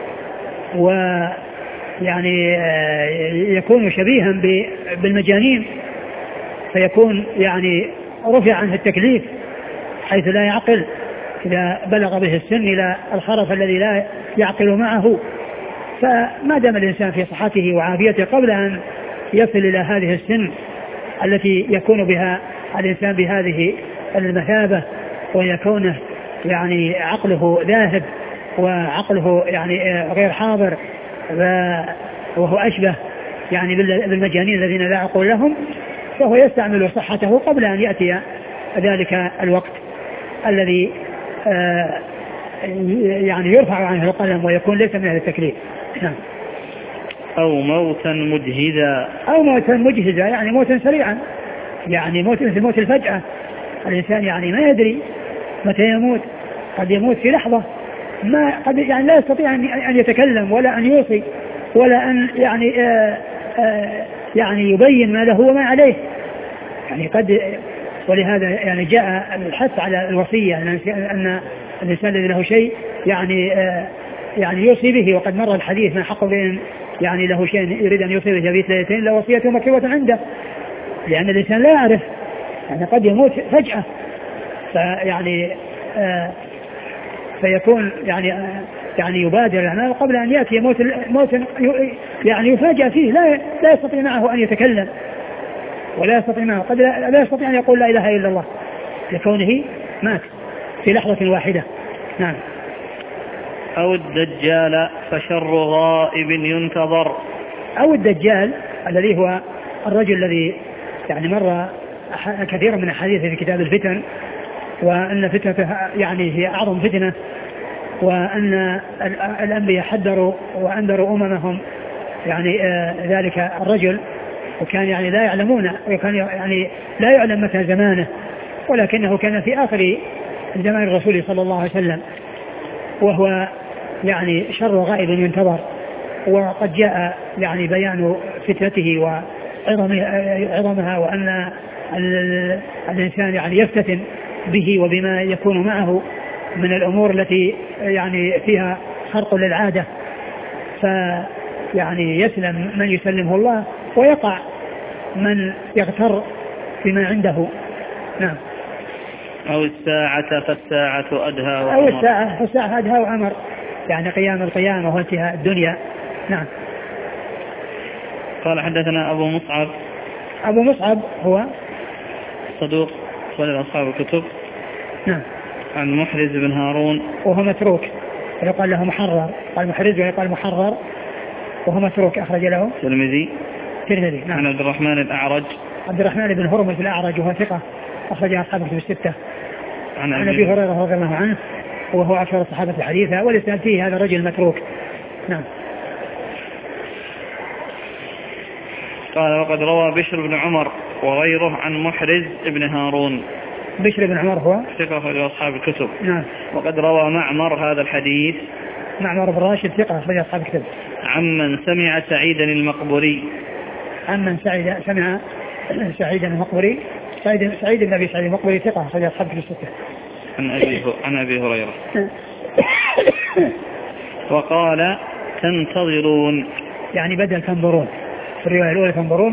ويعني يكون شبيها بالمجانين، فيكون يعني رفع عنه التكليف حيث لا يعقل إذا بلغ به السن إلى الخرف الذي لا يعقل معه. فما دام الإنسان في صحته وعافيته قبل أن يصل إلى هذه السن التي يكون بها الإنسان بهذه المثابة، ويكونه يعني عقله ذاهب وعقله يعني غير حاضر، وهو أشبه يعني بالمجانين الذين لا عقول لهم، فهو يستعمل صحته قبل أن يأتي ذلك الوقت الذي يعني يرفع عنه القلم ويكون ليس من التكليف. نعم. أو موتا مجهدا، أو موتا مجهدا يعني موتا سريعا، يعني موت مثل موت الفجأة، الإنسان يعني ما يدري متى يموت، قد يموت في لحظة، ما قد يعني لا يستطيع أن يتكلم ولا أن يوصي ولا أن يعني يبين ما له وما عليه، يعني قد. ولهذا يعني جاء الحث على الوصية أن الإنسان الذي له شيء يعني يوصي به، وقد مر الحديث من حق بين يعني له شيء يريد أن يوصي به في ليلتين لا وصيته مكتوبة عنده، لأن الإنسان لا يعرف يعني قد يموت فجأة، فيعني فيكون يعني يبادر الأعمال قبل أن يأتي موت يعني يفاجأ فيه، لا يستطيع معه أن يتكلم ولا يستطيع معه، قد لا يستطيع أن يقول لا إله إلا الله لكونه مات في لحظة واحدة. نعم. أو الدجال فشر غائب ينتظر، أو الدجال الذي هو الرجل الذي يعني مر كثيرا من الحديث في كتاب الفتن، وأن فتنته يعني هي أعظم فتنة، وأن الأنبياء حذروا وأنذروا أممهم يعني ذلك الرجل، وكان يعني لا يعلمون، وكان يعني لا يعلم متى زمانه، ولكنه كان في آخر زمان الرسول صلى الله عليه وسلم، وهو يعني شر غائب ينتظر، وقد جاء يعني بيان فتنته وعظمها، وأن الإنسان يعني يفتتن به وبما يكون معه من الأمور التي يعني فيها خرق للعادة، فيعني يسلم من يسلمه الله ويقع من يغتر بما عنده. نعم. أو الساعة فالساعة أدهى وعمر. أو الساعة فالساعة أدهى وعمر، يعني قيام القيامة وانتهاء الدنيا. نعم. قال حدثنا أبو مصعب. أبو مصعب هو صدوق أخرج أصحاب الكتب. نعم. عن محرز بن هارون وهو متروك، يقال له محرر، قال محرز ويقال محرر، وهو متروك أخرج له الترمذي. نعم. عن عبد الرحمن الأعرج. عبد الرحمن بن هرمز الأعرج وهو ثقة أخرج أصحاب الكتب الستة. عن أبي هريرة رضي الله عنه وهو أكثر الصحابة حديثا، والإسناد فيه هذا الرجل متروك. نعم. قال وقد روى بشر بن عمر وغيره عن محرز بن هارون. بشر بن عمر هو ثقة أخرج أصحاب الكتب. نعم. وقد روى معمر هذا الحديث. معمر بن راشد ثقة أخرج أصحاب الكتب. عمن سمع سعيدا المقبري. عمن سمع سعيدا المقبري. سعيد بن أبي سعيد المقبري ثقة أخرج أصحاب الكتب الستة. عن أبي هريرة. وقال تنتظرون، يعني بدل تنظرون، في الرواية الأولى تنظرون.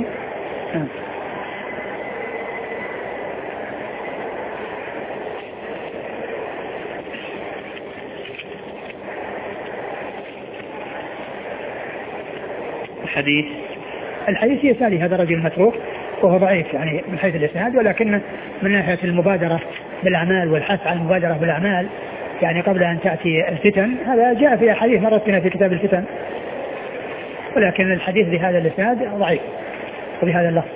الحديث يسالي هذا الرجل متروك وهو ضعيف يعني من حيث الإسناد، ولكن من ناحية المبادرة بالأعمال والحث على المبادرة بالأعمال يعني قبل أن تأتي الفتن، هذا جاء في حديث مرت فينا في كتاب الفتن، ولكن الحديث بهذا الإسناد ضعيف وبهذا اللفظ.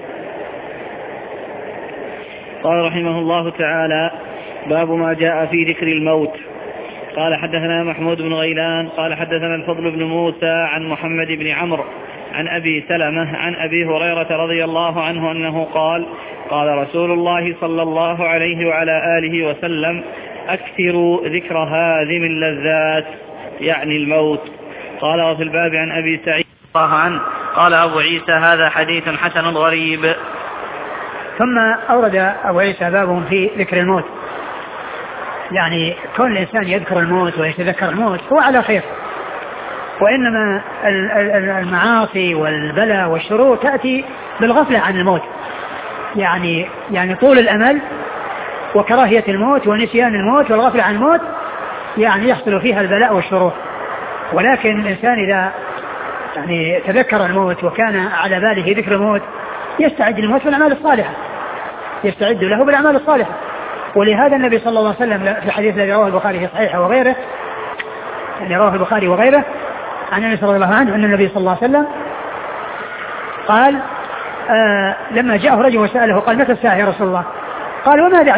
قال رحمه الله تعالى باب ما جاء في ذكر الموت. قال حدثنا محمود بن غيلان قال حدثنا الفضل بن موسى عن محمد بن عمرو عن أبي سلمة عن أبي هريرة رضي الله عنه أنه قال قال رسول الله صلى الله عليه وعلى آله وسلم أكثروا ذكر هذه اللذات، يعني الموت. قال وفي الباب عن أبي سعيد الله عنه قال أبو عيسى هذا حديث حسن غريب. ثم أورد أبو عيسى باب في ذكر الموت، يعني كون الإنسان يذكر الموت ويتذكر الموت هو على خير، وإنما المعاصي والبلاء والشرور تأتي بالغفلة عن الموت، يعني طول الأمل وكراهية الموت ونسيان الموت والغفلة عن الموت يعني يحصل فيها البلاء والشرور. ولكن الإنسان إذا يعني تذكر الموت وكان على باله ذكر الموت يستعد للموت بالأعمال الصالحة، يستعد له بالأعمال الصالحة. ولهذا النبي صلى الله عليه وسلم في الحديث الذي رواه البخاري في صحيحه وغيره، يعني رواه البخاري وغيره عن النبي صلى الله عنه أن النبي صلى الله عليه وسلم قال لما جاءه رجل وسأله قال متى الساعة يا رسول الله؟ قال وماذا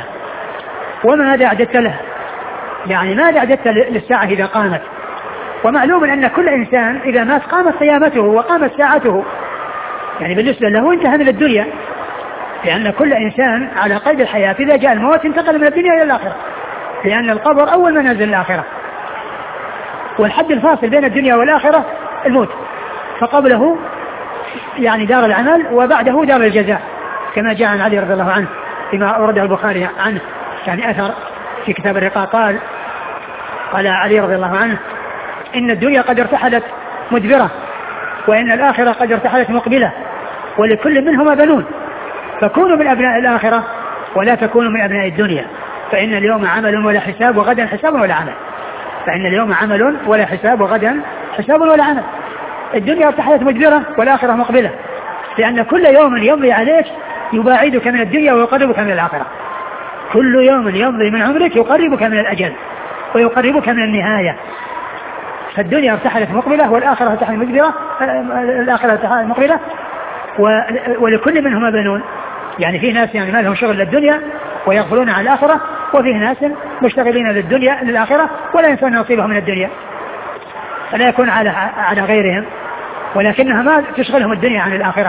أعددت له؟ يعني ماذا أعددت للساعة إذا قامت؟ ومعلوم أن كل إنسان إذا مات قامت قيامته وقامت ساعته، يعني بالنسبة له انتهى من الدنيا، لأن كل إنسان على قيد الحياة إذا جاء الموت انتقل من الدنيا إلى الآخرة، لأن القبر أول منازل الآخرة، والحد الفاصل بين الدنيا والآخرة الموت، فقبله يعني دار العمل وبعده دار الجزاء، كما جاء عن علي رضي الله عنه فيما أورده البخاري عنه، يعني أثر في كتاب الرقاق قال علي رضي الله عنه إن الدنيا قد ارتحلت مدبرة وإن الآخرة قد ارتحلت مقبلة ولكل منهما بنون، فكونوا من أبناء الآخرة ولا تكونوا من أبناء الدنيا، فإن اليوم عمل ولا حساب وغدا حساب ولا عمل، فإن اليوم عمل ولا حساب وغدا حساب ولا عمل. الدنيا ارتحلت مدبرة والآخرة مقبلة، لأن كل يوم يمضي عليك يباعدك من الدنيا ويقربك من الآخرة، كل يوم يمضي من عمرك يقربك من الأجل ويقربك من النهاية. فالدنيا ارتحلت مقبلة والآخرة ارتحلت مدبرة، الآخرة ارتحلت مقبلة ولكل منهما بنون، يعني في ناس يعني ما لهم شغل للدنيا ويغفلون عن الآخرة، وفيه ناس مشتغلين للآخرة ولا ينسون نصيبهم من الدنيا، فلا يكون على غيرهم، ولكنها ما تشغلهم الدنيا عن الآخرة.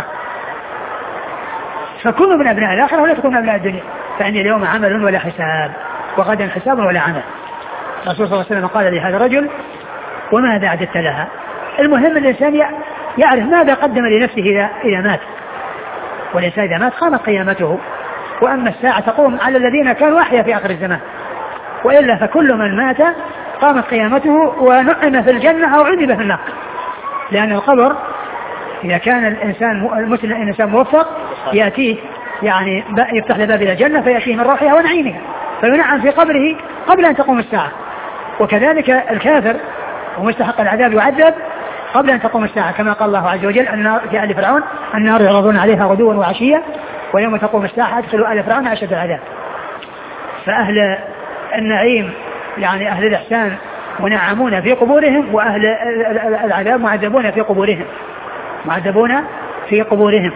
فكونوا من أبناء الآخرة ولا تكونوا من أبناء الدنيا، فإن اليوم عمل ولا حساب وغدا حساب ولا عمل. الرسول صلى الله عليه وسلم قال لهذا الرجل وماذا أعددت لها؟ المهم الإنسان يعرف ماذا قدم لنفسه إذا مات، والإنسان إذا مات قامت قيامته. وأما الساعة تقوم على الذين كانوا أحيا في آخر الزمان، وإلا فكل من مات قامت قيامته ونعم في الجنة أو عذب في النار. لأن القبر إذا كان الإنسان المسلم إنسان موفق يأتيه يعني يفتح له باب إلى الجنة فيأتيه من روحها ونعيمها فينعم في قبره قبل أن تقوم الساعة. وكذلك الكافر ومستحق العذاب يعذب قبل أن تقوم الساعة، كما قال الله عز وجل النار في آل فرعون النار يعرضون عليها غدوا وعشيا ويوم تقوم الساعة أدخلوا آل فرعون أشد العذاب. فأهل النعيم يعني أهل الإحسان منعمون في قبورهم، وأهل العذاب معذبون في قبورهم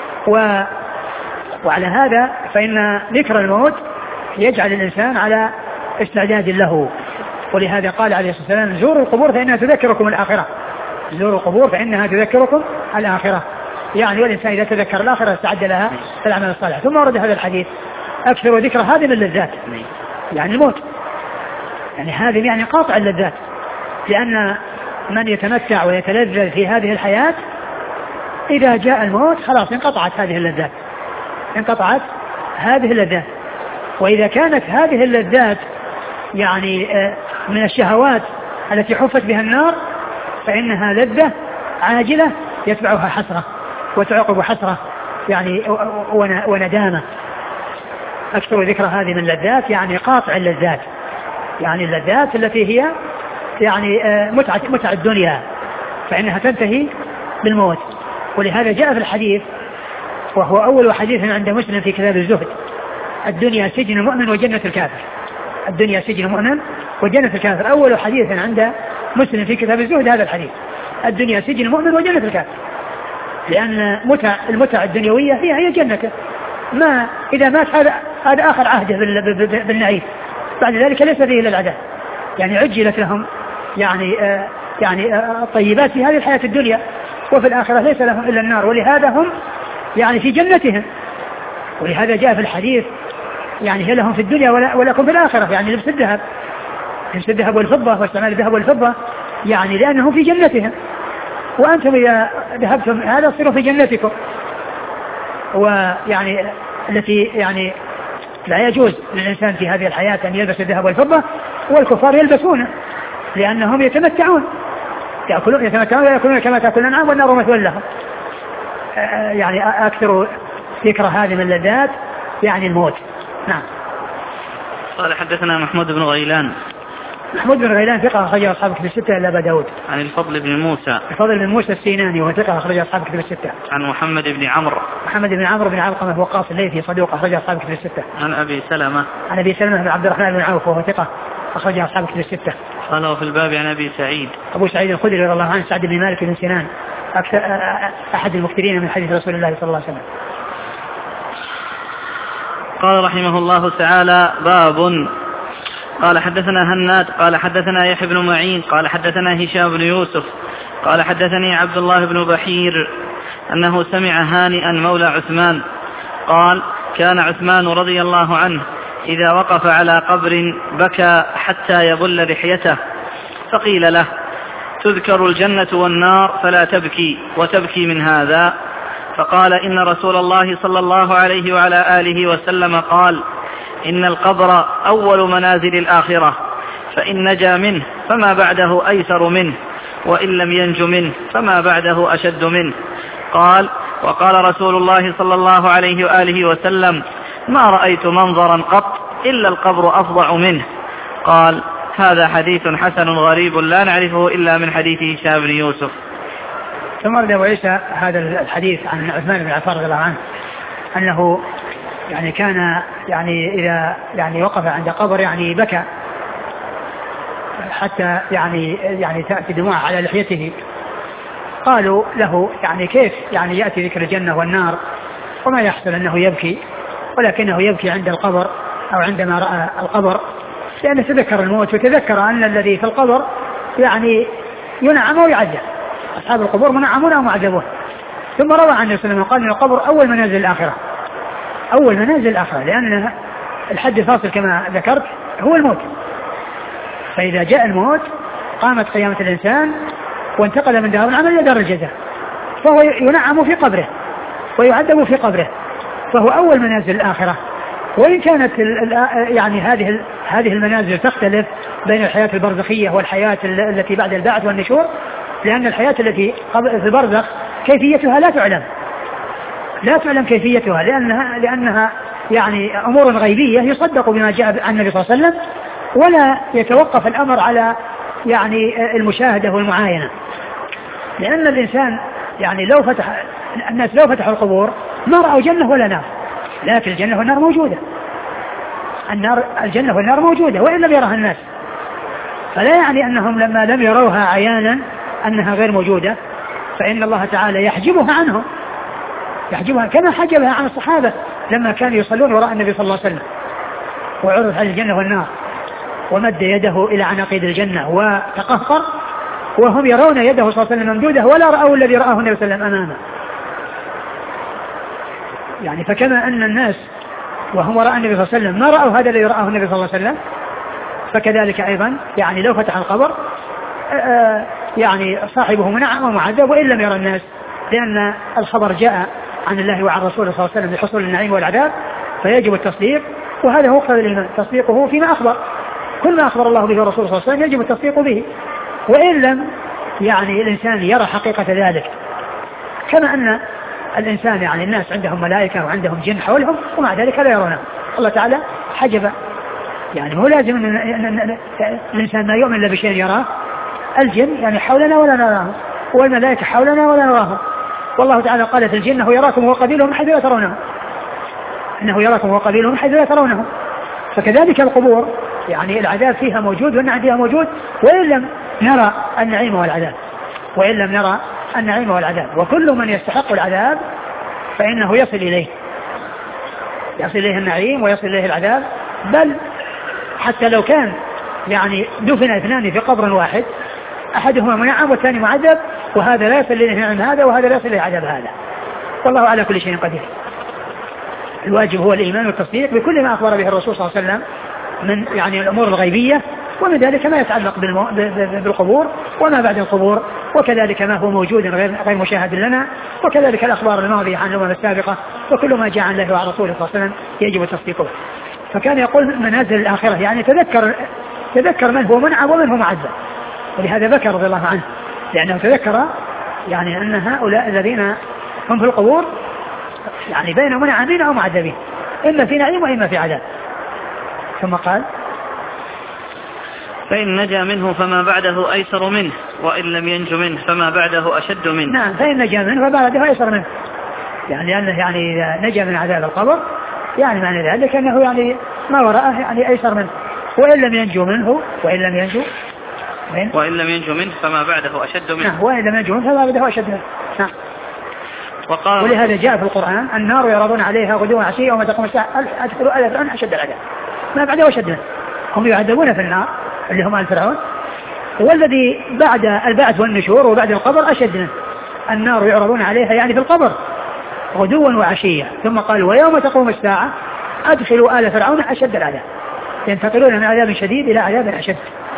وعلى هذا فإن ذكر الموت يجعل الإنسان على استعداد له. ولهذا قال عليه الصلاة والسلام زوروا القبور فإنها تذكركم الآخرة، زوروا القبور فإنها تذكركم الآخرة. يعني والإنسان إذا تذكر الآخرة استعد لها في العمل الصالح. ثم ورد هذا الحديث أكثر ذكر هادم اللذات، يعني الموت، يعني هذه يعني قاطع اللذات، لأن من يتمتع ويتلذذ في هذه الحياة إذا جاء الموت خلاص انقطعت هذه اللذات. وإذا كانت هذه اللذات يعني من الشهوات التي حفت بها النار فإنها لذة عاجلة يتبعها حسرة وتعقب حسرة يعني وندامة. أكثر ذكر هذه من اللذات يعني قاطع اللذات، يعني اللذات التي هي يعني متعة الدنيا فإنها تنتهي بالموت. ولهذا جاء في الحديث وهو أول حديث عند مسلم في كتاب الزهد: الدنيا سجن المؤمن وجنة الكافر. الدنيا سجن المؤمن وجنة الكافر، أول حديث عند مسلم في كتاب الزهد هذا الحديث: الدنيا سجن المؤمن وجنة الكافر. لأن المتع الدنيوية هي جنته، ما إذا مات هذا آخر عهده بالنعيم، بعد ذلك ليس فيه إلا العذاب. يعني عجلت لهم يعني الطيبات في هذه الحياة الدنيا، وفي الآخرة ليس لهم إلا النار، ولهذا هم يعني في جنتهم. ولهذا جاء في الحديث يعني هي لهم في الدنيا ولكم في الآخرة، يعني لبس الذهب والفضة واستعمال الذهب والفضة، يعني لأنهم في جنتهم، وأنتم إذا ذهبتم هذا تصيروا في جنتكم. ويعني التي يعني لا يجوز للإنسان في هذه الحياة أن يلبس الذهب والفضة، والكفار يلبسونه لأنهم يتمتعون ويأكلون كما تأكل الأنعام والنار مثوى لهم. يعني أكثر ذكر هذه من اللذات يعني الموت. نعم. قال حدثنا محمود بن غيلان. محمود بن غيلان ثقة أخرجه أصحاب كتب الستة إلا أبا داود. عن الفضل بن موسى السيناني وهو ثقة أخرجه أصحاب كتب الستة. عن محمد بن عمرو بن علقمة هو قاص الليثي صدوق أخرجه أصحاب كتب الستة. عن أبي سلمة بن عبد الرحمن بن عوف وهو ثقة أخرجه أصحاب كتب الستة. قال في الباب عن أبو سعيد الخدري رضي الله عنه سعد بن مالك بن سنان أحد المكثرين من حديث رسول الله صلى الله عليه وسلم. قال رحمه الله تعالى: باب. قال حدثنا هناد قال حدثنا يحيى بن معين قال حدثنا هشام بن يوسف قال حدثني عبد الله بن بحير أنه سمع هانئا مولى عثمان قال: كان عثمان رضي الله عنه إذا وقف على قبر بكى حتى يبل لحيته، فقيل له: تذكر الجنة والنار فلا تبكي وتبكي من هذا؟ فقال: إن رسول الله صلى الله عليه وعلى آله وسلم قال: إن القبر أول منازل الآخرة، فإن نجا منه فما بعده أيسر منه، وإن لم ينج منه فما بعده أشد منه. قال: وقال رسول الله صلى الله عليه وآله وسلم: ما رأيت منظرا قط إلا القبر أفظع منه. قال: هذا حديث حسن غريب لا نعرفه إلا من حديث هشام بن يوسف. ثم رد أبو عيسى هذا الحديث عن عثمان بن عفان رضي الله عنه أنه يعني كان يعني إذا يعني وقف عند قبر يعني بكى حتى يعني تأتي دموع على لحيته. قالوا له: يعني كيف يعني يأتي ذكر الجنة والنار وما يحصل أنه يبكي، ولكنه يبكي عند القبر أو عندما رأى القبر، لأنه تذكر الموت وتذكر أن الذي في القبر يعني ينعم ويعذب، أصحاب القبور منعمون ومعذبون. ثم روى عن النبي صلى الله عليه وسلم قال: إن القبر أول منازل الآخرة، لأن الحد الفاصل كما ذكرت هو الموت. فإذا جاء الموت قامت قيامة الإنسان وانتقل من دار العمل إلى دار الجزاء، فهو ينعم في قبره ويعذب في قبره، فهو أول منازل الآخرة. وإن كانت يعني هذه المنازل تختلف بين الحياة البرزخية والحياة التي بعد البعث والنشور، لأن الحياة التي في البرزخ كيفيتها لا تعلم كيفيتها، لأنها يعني أمور غيبية يصدق بما جاء عن النبي صلى الله عليه وسلم، ولا يتوقف الأمر على يعني المشاهدة والمعاينة. لأن الإنسان يعني الناس لو فتحوا القبور ما رأوا جنة ولا نار، لكن الجنة والنار موجودة، الجنة والنار موجودة وإن لم يرها الناس، فلا يعني أنهم لما لم يروها عيانا أنها غير موجودة، فإن الله تعالى يحجبها عنهم، يحجبها كما حجبها عن الصحابة لما كانوا يصلون وراء النبي صلى الله عليه وسلم وعرض على الجنة والنار ومد يده إلى عناقيد الجنة وتقهقر وهم يرون يده صلى الله عليه وسلم ممدودة ولا رأوا الذي رآه النبي صلى الله عليه وسلم أمامه. يعني فكما أن الناس وهم وراء النبي صلى الله عليه وسلم ما رأوا هذا الذي رآه النبي صلى الله عليه وسلم، فكذلك أيضا يعني لو فتح القبر يعني صاحبه منعم ومعذب وإن لم يرى الناس، لأن الخبر جاء عن الله وعن رسوله صلى الله عليه وسلم بحصول النعيم والعذاب، فيجب التصديق، وهذا هو قول الإيمان، تصديقه فيما أخبر، كل ما أخبر الله به ورسوله صلى الله عليه وسلم يجب التصديق به، وإن لم يعني الإنسان يرى حقيقة ذلك. كما أن الإنسان يعني الناس عندهم ملائكة وعندهم جن حولهم ومع ذلك لا يرونه، الله تعالى حجب، يعني هو لازم أن الإنسان ما يؤمن إلا بشيء يراه، الجن يعني حولنا ولا نراه، والملائكة حولنا ولا نراهم، والله تعالى قال في الجن هو يراكم وقبيله من حيث لا ترونه، إنه يراكم وقبيله من حيث لا ترونه. فكذلك القبور يعني العذاب فيها موجود والنعيم فيها موجود، وإن لم نرى النعيم والعذاب، وكل من يستحق العذاب فإنه يصل إليه النعيم ويصل إليه العذاب، بل حتى لو كان يعني دفن اثنان في قبر واحد أحدهما منعم والثاني معذب، وهذا لا يصل إليه نعم هذا وهذا لا يصل إليه عذاب هذا، والله على كل شيء قدير. الواجب هو الإيمان والتصديق بكل ما أخبر به الرسول صلى الله عليه وسلم من يعني الأمور الغيبية، ومن ذلك ما يتعلق بالقبور وما بعد القبور، وكذلك ما هو موجود غير مشاهد لنا، وكذلك الأخبار الماضية عن الأمم السابقة، وكل ما جاء عن الله وعن رسوله صلى الله عليه وسلم يجب تصديقه. فكان يقول منازل الآخرة، يعني تذكر من هو منعم ومن هو معذب، ولهذا ذكر رضي الله عنه، لأنه تذكر يعني أن هؤلاء الذين هم في القبور يعني بين منعمين أو معذبين، إما في نعيم وإما في عذاب. ثم قال فإن نجا منه فما بعده أيسر منه، وإن لم ينج منه فما بعده أشد منه. نعم، فإن نجا منه فما بعده أيسر منه، يعني أنه يعني نجا من عذاب القبر، يعني معنى ذلك أنه يعني ما وراءه يعني أيسر منه، وإن لم ينجو منه وإن لم ينجو منه فما بعده أشد منه. نعم، وإن لم ينجو منه فما بعده أشد منه. نعم. ولهذا جاء في القرآن النار يعرضون عليها غدوا وعشيا وما تقوم الساعة أدخلوا آل فرعون أشد العذاب، ما بعده أشد منه. هم يعذبون في النار اللي هم آل فرعون، والذي بعد البعث والنشور وبعد القبر أشد منه. النار يعرضون عليها يعني في القبر غدوا وعشيا، ثم قال ويوم تقوم الساعة أدخلوا آل فرعون أشد العذاب، ينتقلون من عذاب شديد إلى عذاب أشد.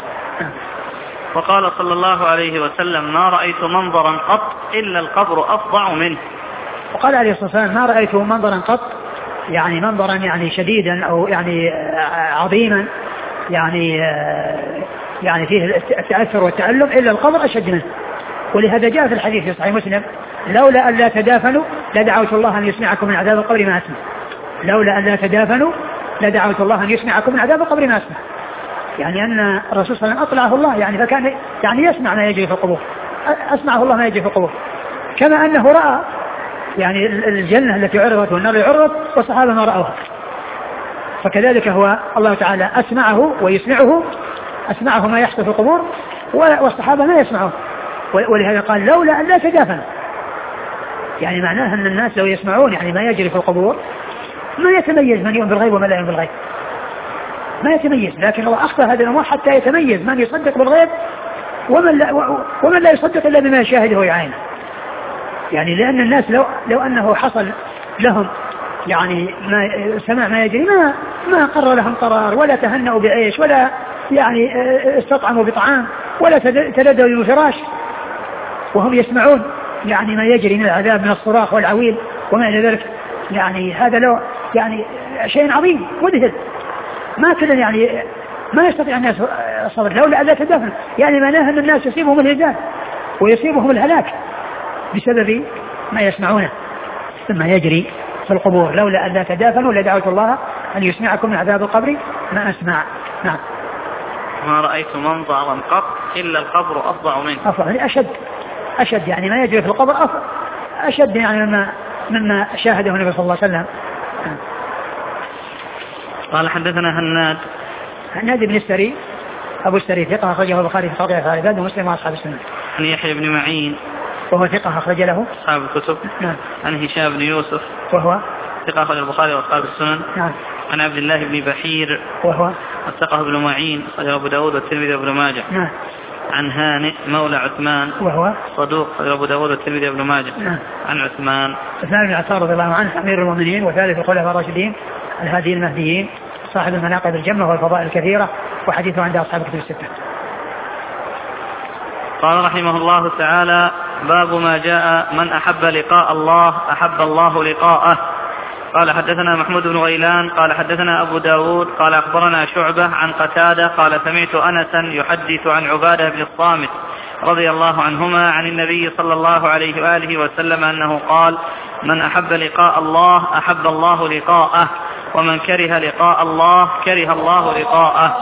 وقال صلى الله عليه وسلم ما رأيت منظرا قط إلا القبر أفظع منه. وقال عليه الصلاة والسلام ما رأيت منظرا قط، يعني منظرا يعني شديدا أو يعني عظيما، يعني فيه التأثر والتألم، إلا القبر أشد منه. ولهذا جاء في الحديث في صحيح مسلم لولا أن لا تدافنوا لدعوت الله أن يسمعكم من عذاب القبر ما أسمع، لولا أن لا تدافنوا لدعوت الله أن يسمعكم من عذاب القبر ما أسمع، يعني أن الرسول صلى الله عليه وسلم أطلعه الله يعني فكان يعني يسمع ما يجري في القبور، أسمعه الله ما يجري في القبور، كما أنه رأى يعني الجنة التي عرضت والنار عرضت والصحابة ما رأوها، فكذلك هو الله تعالى أسمعه ويسمعه، أسمعه ما يحصل في القبور والصحابة ما يسمعه. ولهذا قال لولا أن لا تدافن، يعني معناها أن الناس لو يسمعون يعني ما يجري في القبور ما يتميز من يؤمن بالغيب ومن لا يؤمن بالغيب، ما يتميز، لكن الله أخفى هذه الأمور حتى يتميز من يصدق بالغيب ومن لا يصدق إلا بما يشاهده ويعاينه. يعني لأن الناس لو أنه حصل لهم يعني ما سمع ما يجري ما قرر لهم قرار ولا تهنأوا بعيش ولا يعني استطعموا بطعام ولا تلذذوا بفراش، وهم يسمعون يعني ما يجري من العذاب من الصراخ والعويل وما إلى ذلك. يعني هذا لو يعني شيء عظيم مذهل، ما كذا يعني ما يستطيع الناس الصبر لولا ألا تدافن. يعني معناها أن الناس يصيبهم الهزال ويصيبهم الهلاك بسبب ما يسمعونه ثم يجري في القبور. لولا ألا تدافنوا لدعوت الله أن يسمعكم من عذاب القبر ما أسمع. نعم. ما رأيت منظرا قط إلا القبر أفظع منه. أفظع يعني أشد يعني ما يجري في القبر أشد يعني مما شاهده النبي صلى الله عليه وسلم. قال حدثنا هناد بن السري أبو السري ثقة أخرجه البخاري في صحيح العباد ومسلم وأصحاب السنة. عن يحيى بن معين وهو ثقة أخرج له أصحاب الكتب. نعم. عن هشام بن يوسف وهو ثقة أخرج البخاري وأصحاب السنن. نعم. عن عبد الله بن بحير وهو ثقة بن معين أخرجه أبو داود والترمذي وابن ماجه. نعم. عن هانئ مولى عثمان وهو صدوق أخرجه أبو داود والترمذي وابن ماجه. نعم. عن عثمان بن عفان رضي الله عنه أمير المؤمنين وثالث الخلفاء الراشدين الهاديين المهديين صاحب المناقب الجمة والفضائل الكثيرة وحديثه عند أصحاب الكتب الستة. قال رحمه الله تعالى: باب ما جاء من أحب لقاء الله أحب الله لقاءه. قال حدثنا محمود بن غيلان قال حدثنا أبو داود قال أخبرنا شعبة عن قتادة قال سمعت أنسا يحدث عن عبادة بن الصامت رضي الله عنهما عن النبي صلى الله عليه وآله وسلم أنه قال: من أحب لقاء الله أحب الله لقاءه ومن كره لقاء الله كره الله لقاءه.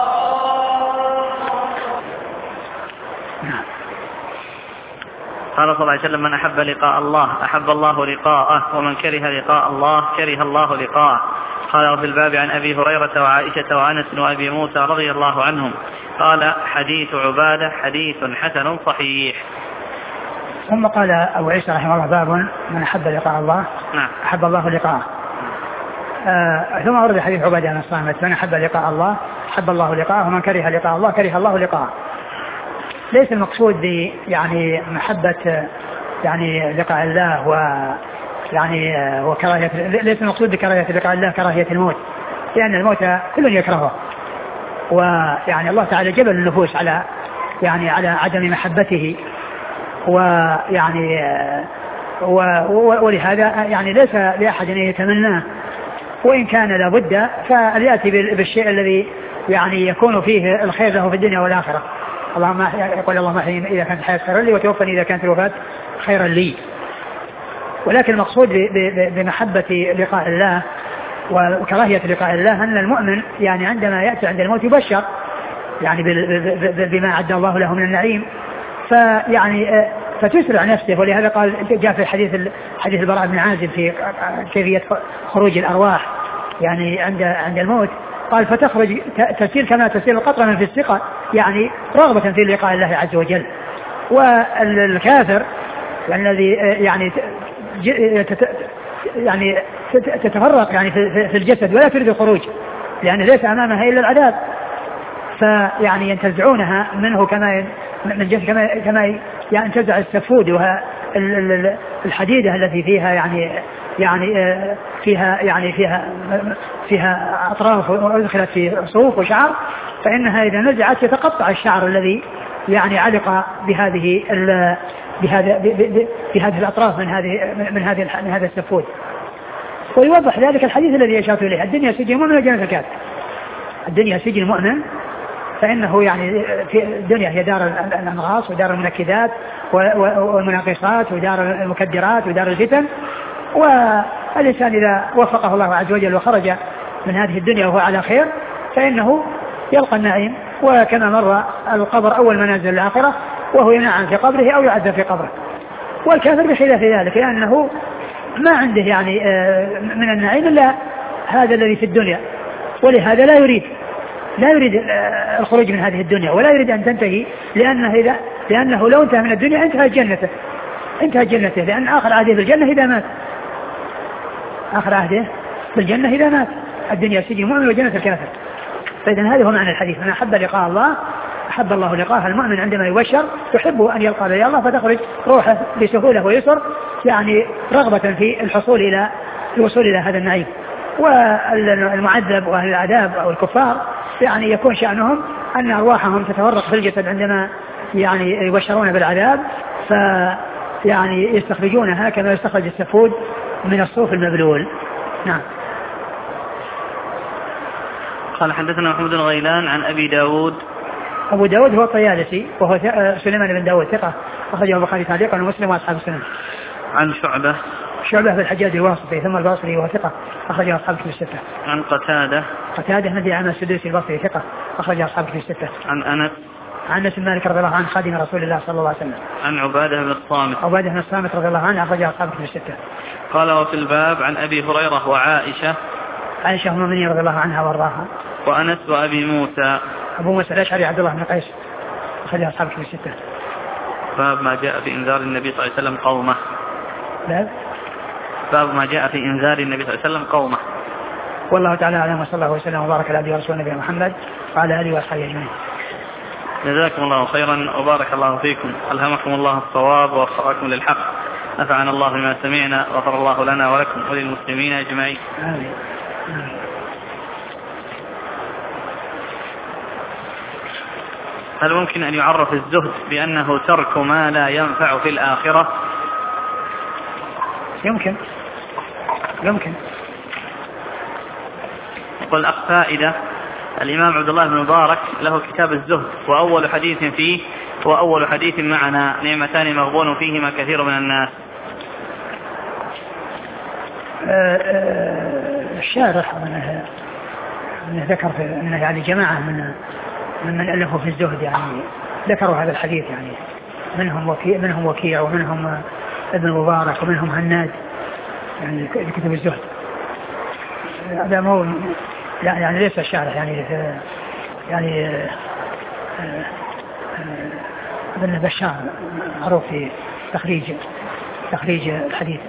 قال صلى الله عليه وسلم: من أحب لقاء الله أحب الله لقاءه ومن كره لقاء الله كره الله لقاءه. قال: وفي الباب عن أبي هريرة وعائشة وأنس وأبي موسى رضي الله عنهم. قال: حديث عبادة حديث حسن صحيح. ثم قال أبو عيسى رحمه الله: باب من أحب لقاء الله أحب الله لقاءه. ثم ورد حديث عبادة بن الصامت: من أحب لقاء الله أحب الله لقاءه ومن كره لقاء الله كره الله لقاءه. ليس المقصود يعني محبة يعني لقاء الله ويعني وكراهية، ليس المقصود بكراهية لقاء الله كراهية الموت، لأن الموت كل يكرهه، ويعني الله تعالى جبل النفوس على يعني على عدم محبته، ويعني ولهذا يعني ليس لأحد أن يتمناه، وإن كان لابد فليأتي بالشيء الذي يعني يكون فيه الخير له في الدنيا والآخرة. اللهم يقول: اللهم احيني إذا كانت الحياة خيرا لي وتوفني إذا كانت الوفاة خيرا لي. ولكن المقصود بمحبة لقاء الله وكراهية لقاء الله أن المؤمن يعني عندما يأتي عند الموت يبشر يعني بما أعد الله له من النعيم، فيعني فتسرع نفسه. ولهذا قال جاء في حديث البراء بن عازب في كيفية خروج الأرواح يعني عند الموت، قال: فتخرج تسير كما تسير القطرة من في السقا، يعني رغبة في لقاء الله عز وجل. والكافر الذي يعني تتفرق يعني في الجسد ولا تريد الخروج لأن ليس أمامها إلا العذاب، فيعني ينتزعونها منه كما من جسد كما ينتزع السفود وها الحديدة التي فيها فيها أطراف وأدخلت في صوف وشعر، فإنها إذا نزعت يتقطع الشعر الذي يعني علق بهذه الأطراف من هذا السفود. ويوضح ذلك الحديث الذي أشرت إليه: الدنيا سجن مؤمن وجنة الكافر. الدنيا سجن مؤمن، فإنه يعني في الدنيا هي دار الأنغاص ودار المنكدات والمناقصات ودار المكدرات ودار الفتن، والإنسان إذا وفقه الله عز وجل وخرج من هذه الدنيا وهو على خير فإنه يلقى النعيم. وكما مر القبر أول منازل الآخرة، وهو ينعم في قبره أو يعذب في قبره. والكافر بخلاف ذلك، لأنه ما عنده يعني من النعيم إلا هذا الذي في الدنيا، ولهذا لا يريد الخروج من هذه الدنيا ولا يريد أن تنتهي، لأنه لو انتهى من الدنيا انتهى جنته، لأن آخر عهده في الجنة إذا مات. آخر عهده في الجنة إذا مات. الدنيا سجن مؤمن وجنة الكافر. فإذا هذا هو معنى الحديث: من أحب لقاء الله أحب الله لقاءه. المؤمن عندما يبشر يحب أن يلقى لقاء الله فتخرج روحه بسهولة ويسر، يعني رغبة في الوصول إلى هذا النعيم. والمعذب وأهل العذاب أو الكفار يعني يكون شأنهم أن أرواحهم تتفرق في الجسد عندما يعني يبشرون بالعذاب، يعني يستخرجونها كما يستخرج السفود من الصوف المبلول. نعم. قال حدثنا محمود بن غيلان عن أبي داود. أبو داود هو الطيالسي وهو سليمان بن داود ثقة أخرجه البخاري تعليقا ومسلم وأصحاب السنن. عن شعبة في الحجاج الواسطي ثم البصري وهو ثقة أخرجه أصحاب الكتب الستة. عن قتادة نبي عن السدوسي البصري ثقة أخرجه أصحاب الكتب الستة. عن أنس بن مالك رضي الله عنه خادم رسول الله صلى الله عليه وسلم. عن عبادة بن الصامت رضي الله عنه أخرجه أصحاب الكتب الستة. قال وفي الباب عن أبي هريرة وعائشة أم المؤمنين رضي الله عنها وارضاها وأنس وأبي موسى. أبو موسى الأشعري عبد الله بن قيس أخرجه أصحاب الكتب الستة. باب ما جاء في إنذار النبي صلى الله عليه وسلم قومه. باب ما جاء في إنذار النبي صلى الله عليه وسلم قومه. والله تعالى أعلم وصلى الله وسلم وبارك على عبده ورسوله نبينا محمد وعلى آله وأصحابه أجمعين. جزاكم الله خيرا وبارك الله فيكم. ألهمكم الله الصواب ووفقكم للحق. نفعنا الله بما سمعنا غفر الله لنا ولكم وللمسلمين أجمعين. آمين. هل ممكن أن يعرف الزهد بأنه ترك ما لا ينفع في الآخرة؟ يمكن. يقول الأخ فائدة: الإمام عبد الله بن مبارك له كتاب الزهد وأول حديث فيه هو أول حديث معنا نعمتان مغبون فيهما كثير من الناس. الشارح أنه ذكر أنه يعني جماعة من ألفوا في الزهد يعني ذكروا هذا الحديث يعني منهم وكيع ومنهم ابن مبارك ومنهم هناد يعني كتب الزهد. هذا مو يعني ليس الشارح يعني ابن بشار معروف في تخريج الحديث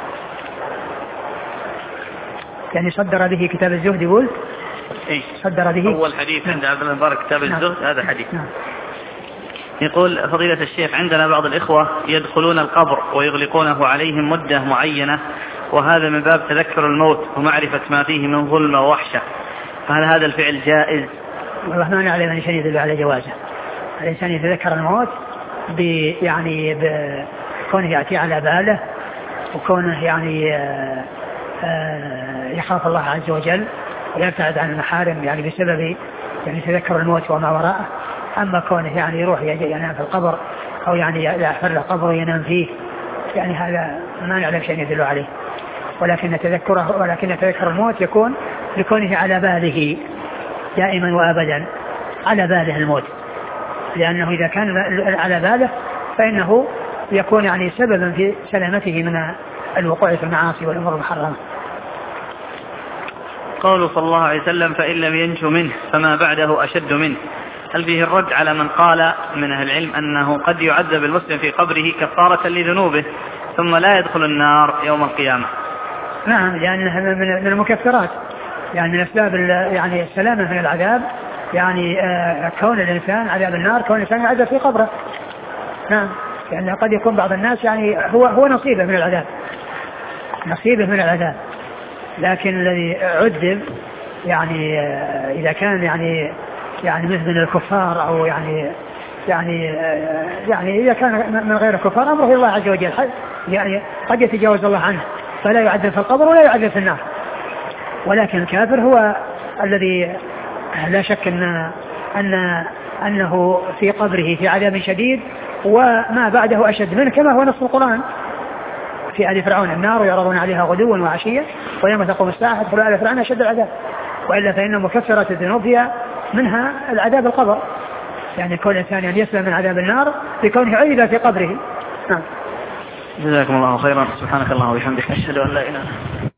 يعني صدر به كتاب الزهد. يقول صدر به أول حديث عند عبد الله بن مبارك كتاب الزهد. هذا حديث. يقول فضيلة الشيخ: عندنا بعض الإخوة يدخلون القبر ويغلقونه عليهم مدة معينة وهذا من باب تذكر الموت ومعرفة ما فيه من ظلم ووحشة، فهل هذا الفعل جائز؟ والله ما نعلم أن شيء يدل على جوازه. الإنسان يتذكر الموت يعني بكونه يأتي على باله وكونه يعني يخاف الله عز وجل ويبتعد عن المحارم يعني بسبب يعني تذكر الموت وما وراءه. أما كونه يعني يروح ينام في القبر أو يعني يحفر له قبر وينام فيه يعني هذا ما نعلم شيء يدل عليه. ولكن تذكر الموت يكون لكونه على باله دائما وأبدا، على باله الموت، لأنه إذا كان على باله فإنه يكون يعني سببا في سلامته من الوقوع في المعاصي والأمور المحرمة. قوله صلى الله عليه وسلم: فإن لم ينجو منه فما بعده أشد منه، هل فيه الرد على من قال من أهل العلم أنه قد يعذب المسلم في قبره كفارة لذنوبه ثم لا يدخل النار يوم القيامة؟ نعم، لأنها من المكفرات يعني من أسباب يعني السلامة من العذاب يعني كون الإنسان عذاب النار، كون الإنسان يعذب في قبره. نعم، لأن قد يكون بعض الناس يعني هو نصيبه من العذاب، لكن الذي عذب يعني إذا كان يعني مثل من الكفار أو يعني إذا كان من غير الكفار أمره الله عز وجل يعني قد يتجاوز الله عنه فلا يعذب في القبر ولا يعذب في النار. ولكن الكافر هو الذي لا شك أنه في قبره في عذاب شديد وما بعده أشد منه، كما هو نص القرآن في آل فرعون: النار يعرضون عليها غدوا وعشيا ويوم تقوم الساعة ادخلوا آل فرعون أشد العذاب. وإلا فإن مكفرة الذنوب فيها منها العذاب القبر، يعني كل إنسان يعني يسلم من عذاب النار بكونه عذب في قبره. جزاكم الله خيرا. سبحانك اللهم وبحمدك، أشهد أن لا إله إلا أنت.